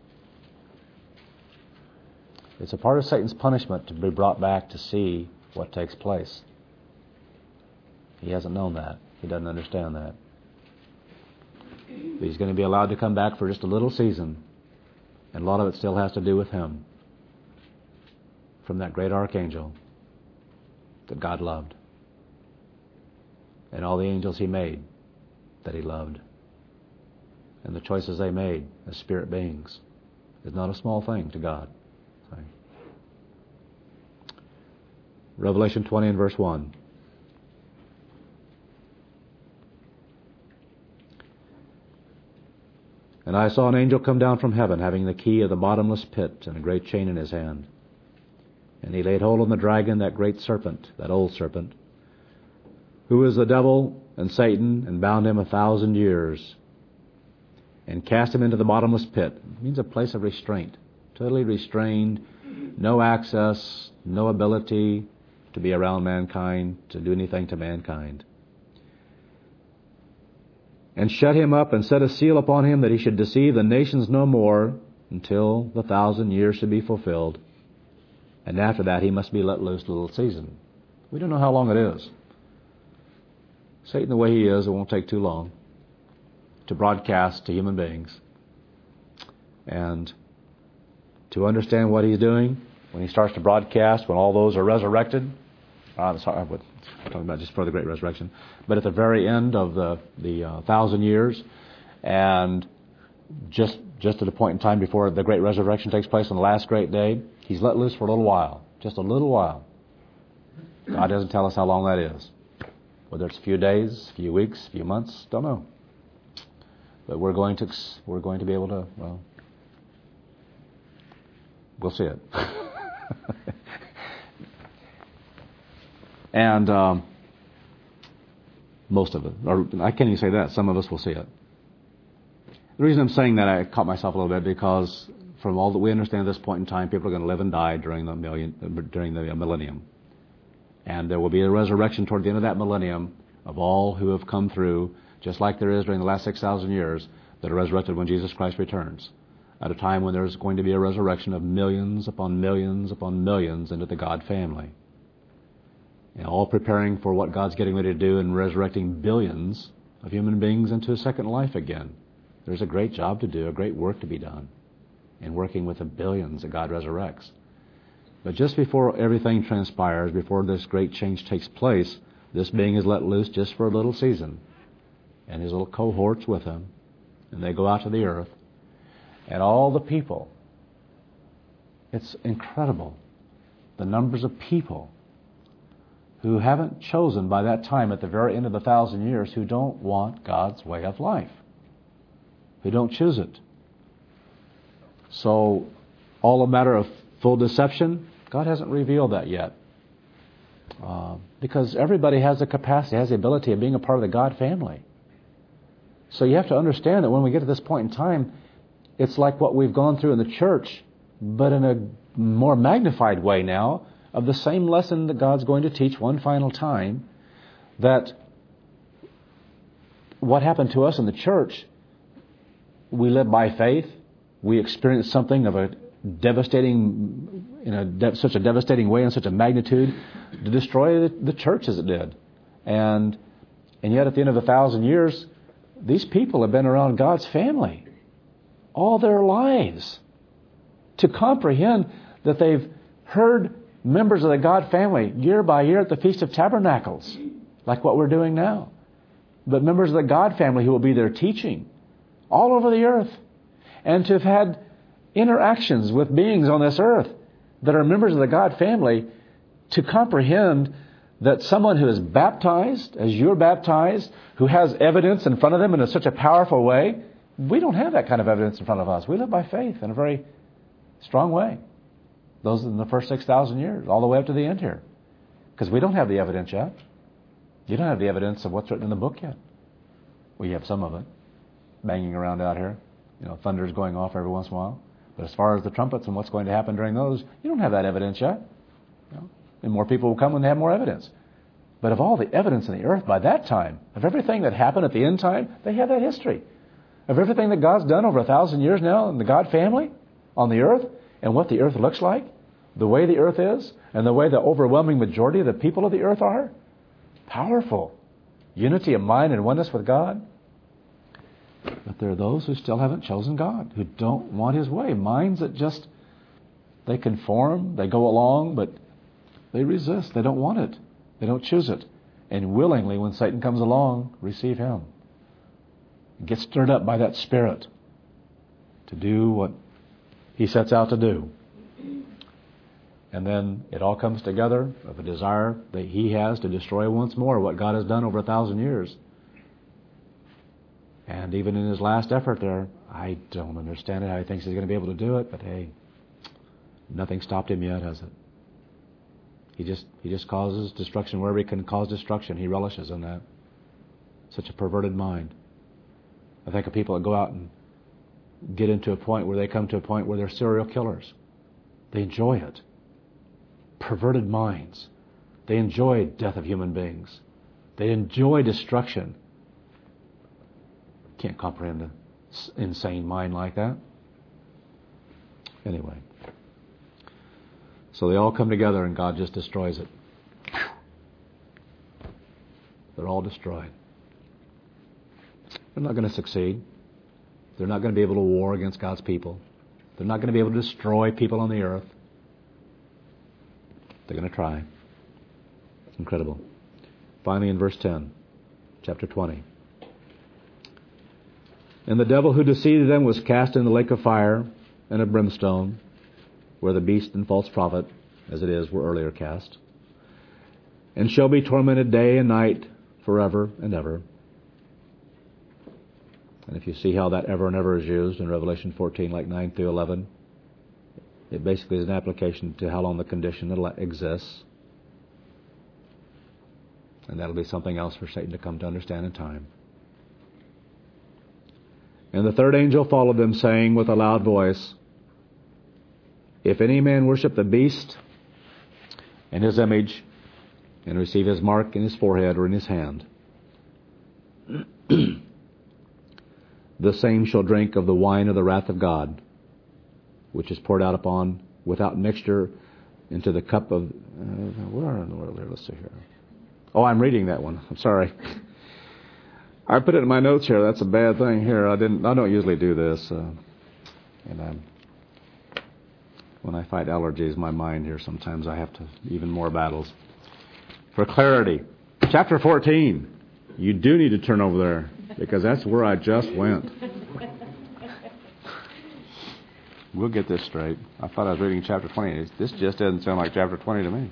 It's a part of Satan's punishment to be brought back to see what takes place. He hasn't known that. He doesn't understand that. But he's going to be allowed to come back for just a little season. And a lot of it still has to do with him. From that great archangel that God loved. And all the angels he made that he loved. And the choices they made as spirit beings is not a small thing to God. Sorry. Revelation twenty and verse one. And I saw an angel come down from heaven, having the key of the bottomless pit and a great chain in his hand. And he laid hold on the dragon, that great serpent, that old serpent, who is the devil and Satan, and bound him a thousand years, and cast him into the bottomless pit. It means a place of restraint, totally restrained, no access, no ability to be around mankind, to do anything to mankind. And shut him up, and set a seal upon him, that he should deceive the nations no more, until the thousand years should be fulfilled. And after that, he must be let loose a little season. We don't know how long it is. Satan, the way he is, it won't take too long to broadcast to human beings. And to understand what he's doing, when he starts to broadcast, when all those are resurrected, uh, sorry, I'm talking about just for the great resurrection, but at the very end of the, the uh, thousand years, and just just at the point in time before the great resurrection takes place on the last great day, he's let loose for a little while, just a little while. God doesn't tell us how long that is. Whether it's a few days, a few weeks, a few months, don't know. But we're going to we're going to be able to, well, we'll see it. And um, most of it, or I can't even say that, some of us will see it. The reason I'm saying that, I caught myself a little bit, because from all that we understand at this point in time, people are going to live and die during the million, during the millennium. And there will be a resurrection toward the end of that millennium of all who have come through, just like there is during the last six thousand years, that are resurrected when Jesus Christ returns. At a time when there's going to be a resurrection of millions upon millions upon millions into the God family. And all preparing for what God's getting ready to do in resurrecting billions of human beings into a second life again. There's a great job to do, a great work to be done in working with the billions that God resurrects. But just before everything transpires, before this great change takes place, this being is let loose just for a little season. And his little cohorts with him. And they go out to the earth. And all the people, it's incredible, the numbers of people who haven't chosen by that time at the very end of the thousand years, who don't want God's way of life, who don't choose it. So, all a matter of full deception, God hasn't revealed that yet. Uh, because everybody has the capacity, has the ability of being a part of the God family. So you have to understand that when we get to this point in time, it's like what we've gone through in the church, but in a more magnified way now, of the same lesson that God's going to teach one final time, that what happened to us in the church, we live by faith, we experienced something of a devastating in a de- such a devastating way, in such a magnitude, to destroy the, the church as it did. And and yet at the end of a thousand years, these people have been around God's family all their lives. To comprehend that they've heard members of the God family year by year at the Feast of Tabernacles, like what we're doing now. But members of the God family who will be there teaching all over the earth. And to have had interactions with beings on this earth that are members of the God family, to comprehend that someone who is baptized, as you're baptized, who has evidence in front of them in a, such a powerful way, we don't have that kind of evidence in front of us. We live by faith in a very strong way. Those in the first six thousand years, all the way up to the end here. Because we don't have the evidence yet. You don't have the evidence of what's written in the book yet. We have some of it banging around out here. You know, thunder's going off every once in a while. But as far as the trumpets and what's going to happen during those, you don't have that evidence yet. You know? And more people will come when they have more evidence. But of all the evidence in the earth by that time, of everything that happened at the end time, they have that history. Of everything that God's done over a thousand years now in the God family on the earth, and what the earth looks like, the way the earth is, and the way the overwhelming majority of the people of the earth are. Powerful. Unity of mind and oneness with God. But there are those who still haven't chosen God, who don't want His way. Minds that just, they conform, they go along, but they resist. They don't want it. They don't choose it. And willingly, when Satan comes along, receive him. Get stirred up by that spirit to do what he sets out to do. And then it all comes together of a desire that he has to destroy once more what God has done over a thousand years. And even in his last effort there, I don't understand it, how he thinks he's going to be able to do it, but hey, nothing stopped him yet, has it? He just he just causes destruction wherever he can cause destruction. He relishes in that. Such a perverted mind. I think of people that go out and get into a point where they come to a point where they're serial killers. They enjoy it. Perverted minds. They enjoy death of human beings. They enjoy destruction. Can't comprehend an insane mind like that. Anyway. So they all come together and God just destroys it. They're all destroyed. They're not going to succeed. They're not going to be able to war against God's people. They're not going to be able to destroy people on the earth. They're going to try. It's incredible. Finally, in verse ten, chapter twenty. And the devil who deceived them was cast in the lake of fire and of brimstone, where the beast and false prophet, as it is, were earlier cast, and shall be tormented day and night forever and ever. And if you see how that ever and ever is used in Revelation fourteen, like nine through eleven, it basically is an application to how long the condition exists. And that'll be something else for Satan to come to understand in time. And the third angel followed them, saying with a loud voice, If any man worship the beast and his image, and receive his mark in his forehead or in his hand, the same shall drink of the wine of the wrath of God, which is poured out upon, without mixture, into the cup of... Uh, where in the world here? Let's see here. Oh, I'm reading that one. I'm sorry. I put it in my notes here. That's a bad thing here. I didn't. I don't usually do this. Uh, and I'm, when I fight allergies, my mind here, sometimes I have to, even more battles. For clarity, chapter fourteen. You do need to turn over there, because that's where I just went. We'll get this straight. I thought I was reading chapter twenty. This just doesn't sound like chapter twenty to me.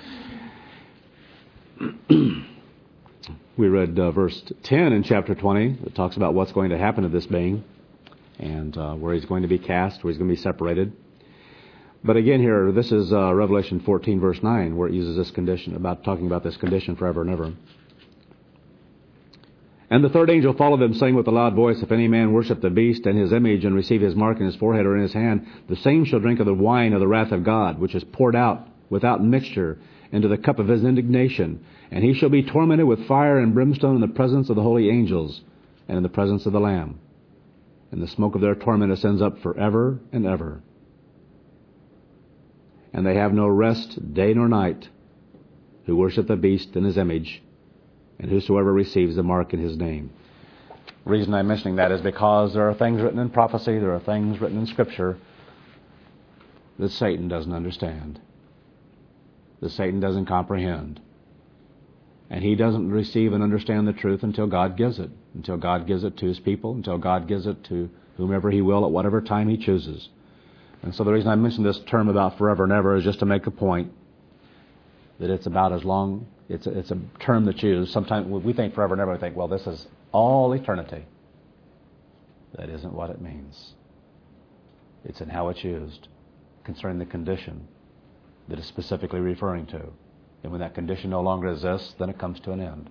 We read uh, verse ten in chapter twenty. It talks about what's going to happen to this being, and uh, where he's going to be cast, where he's going to be separated. But again here, this is uh, Revelation fourteen, verse nine, where it uses this condition, about talking about this condition forever and ever. And the third angel followed them, saying with a loud voice, If any man worship the beast and his image, and receive his mark in his forehead or in his hand, the same shall drink of the wine of the wrath of God, which is poured out without mixture into the cup of his indignation. And he shall be tormented with fire and brimstone in the presence of the holy angels and in the presence of the Lamb. And the smoke of their torment ascends up forever and ever. and they have no rest day nor night, who worship the beast in his image, and whosoever receives the mark in his name. The reason I'm mentioning that is because there are things written in prophecy, there are things written in Scripture that Satan doesn't understand, that Satan doesn't comprehend. And he doesn't receive and understand the truth until God gives it, until God gives it to his people, until God gives it to whomever he will at whatever time he chooses. And so the reason I mentioned this term about forever and ever is just to make a point that it's about as long, it's a, it's a term that's used. Sometimes we think forever and ever, we think, well, this is all eternity. That isn't what it means. It's in how it's used concerning the condition that it's specifically referring to. And when that condition no longer exists, then it comes to an end.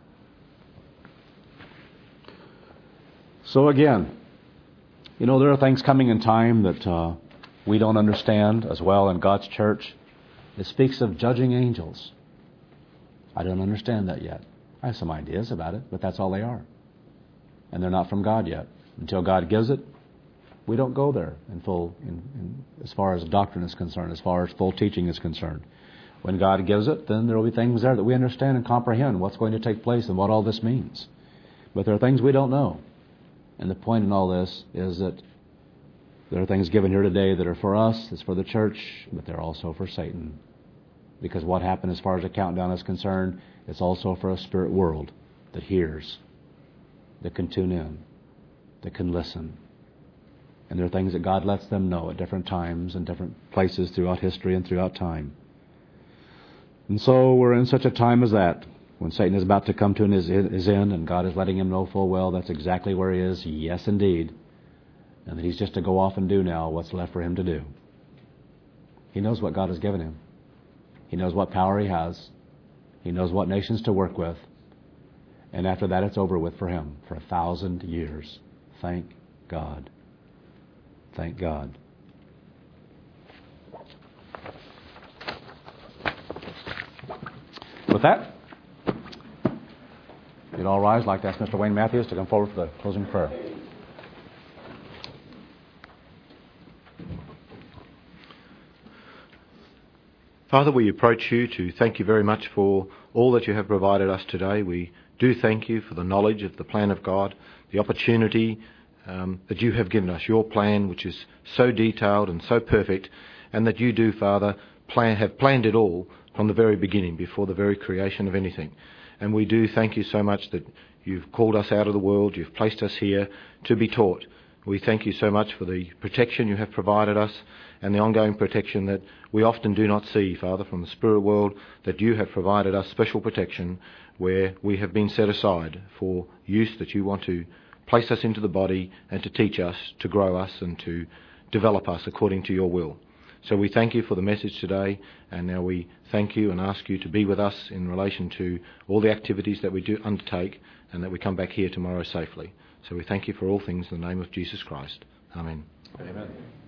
So again, you know, there are things coming in time that uh, we don't understand as well in God's church. It speaks of judging angels. I don't understand that yet. I have some ideas about it, but that's all they are. And they're not from God yet. Until God gives it, we don't go there in full, in, in, as far as doctrine is concerned, as far as full teaching is concerned. When God gives it, then there will be things there that we understand and comprehend what's going to take place and what all this means. But there are things we don't know. And the point in all this is that there are things given here today that are for us, it's for the church, but they're also for Satan. Because what happened as far as the countdown is concerned, it's also for a spirit world that hears, that can tune in, that can listen. And there are things that God lets them know at different times and different places throughout history and throughout time. And so we're in such a time as that, when Satan is about to come to his, his end, and God is letting him know full well that's exactly where he is, yes indeed, and that he's just to go off and do now what's left for him to do. He knows what God has given him. He knows what power he has. He knows what nations to work with. And after that, it's over with for him for a thousand years. Thank God. Thank God. With that, you'd all rise. I'd like to ask Mister Wayne Matthews to come forward for the closing prayer. Father, we approach you to thank you very much for all that you have provided us today. We do thank you for the knowledge of the plan of God, the opportunity um, that you have given us, your plan which is so detailed and so perfect, and that you do, Father, plan, have planned it all from the very beginning, before the very creation of anything. And we do thank you so much that you've called us out of the world, you've placed us here to be taught. We thank you so much for the protection you have provided us and the ongoing protection that we often do not see, Father, from the spirit world, that you have provided us special protection where we have been set aside for use that you want to place us into the body and to teach us, to grow us and to develop us according to your will. So we thank you for the message today, and now we thank you and ask you to be with us in relation to all the activities that we do undertake, and that we come back here tomorrow safely. So we thank you for all things in the name of Jesus Christ. Amen. Amen.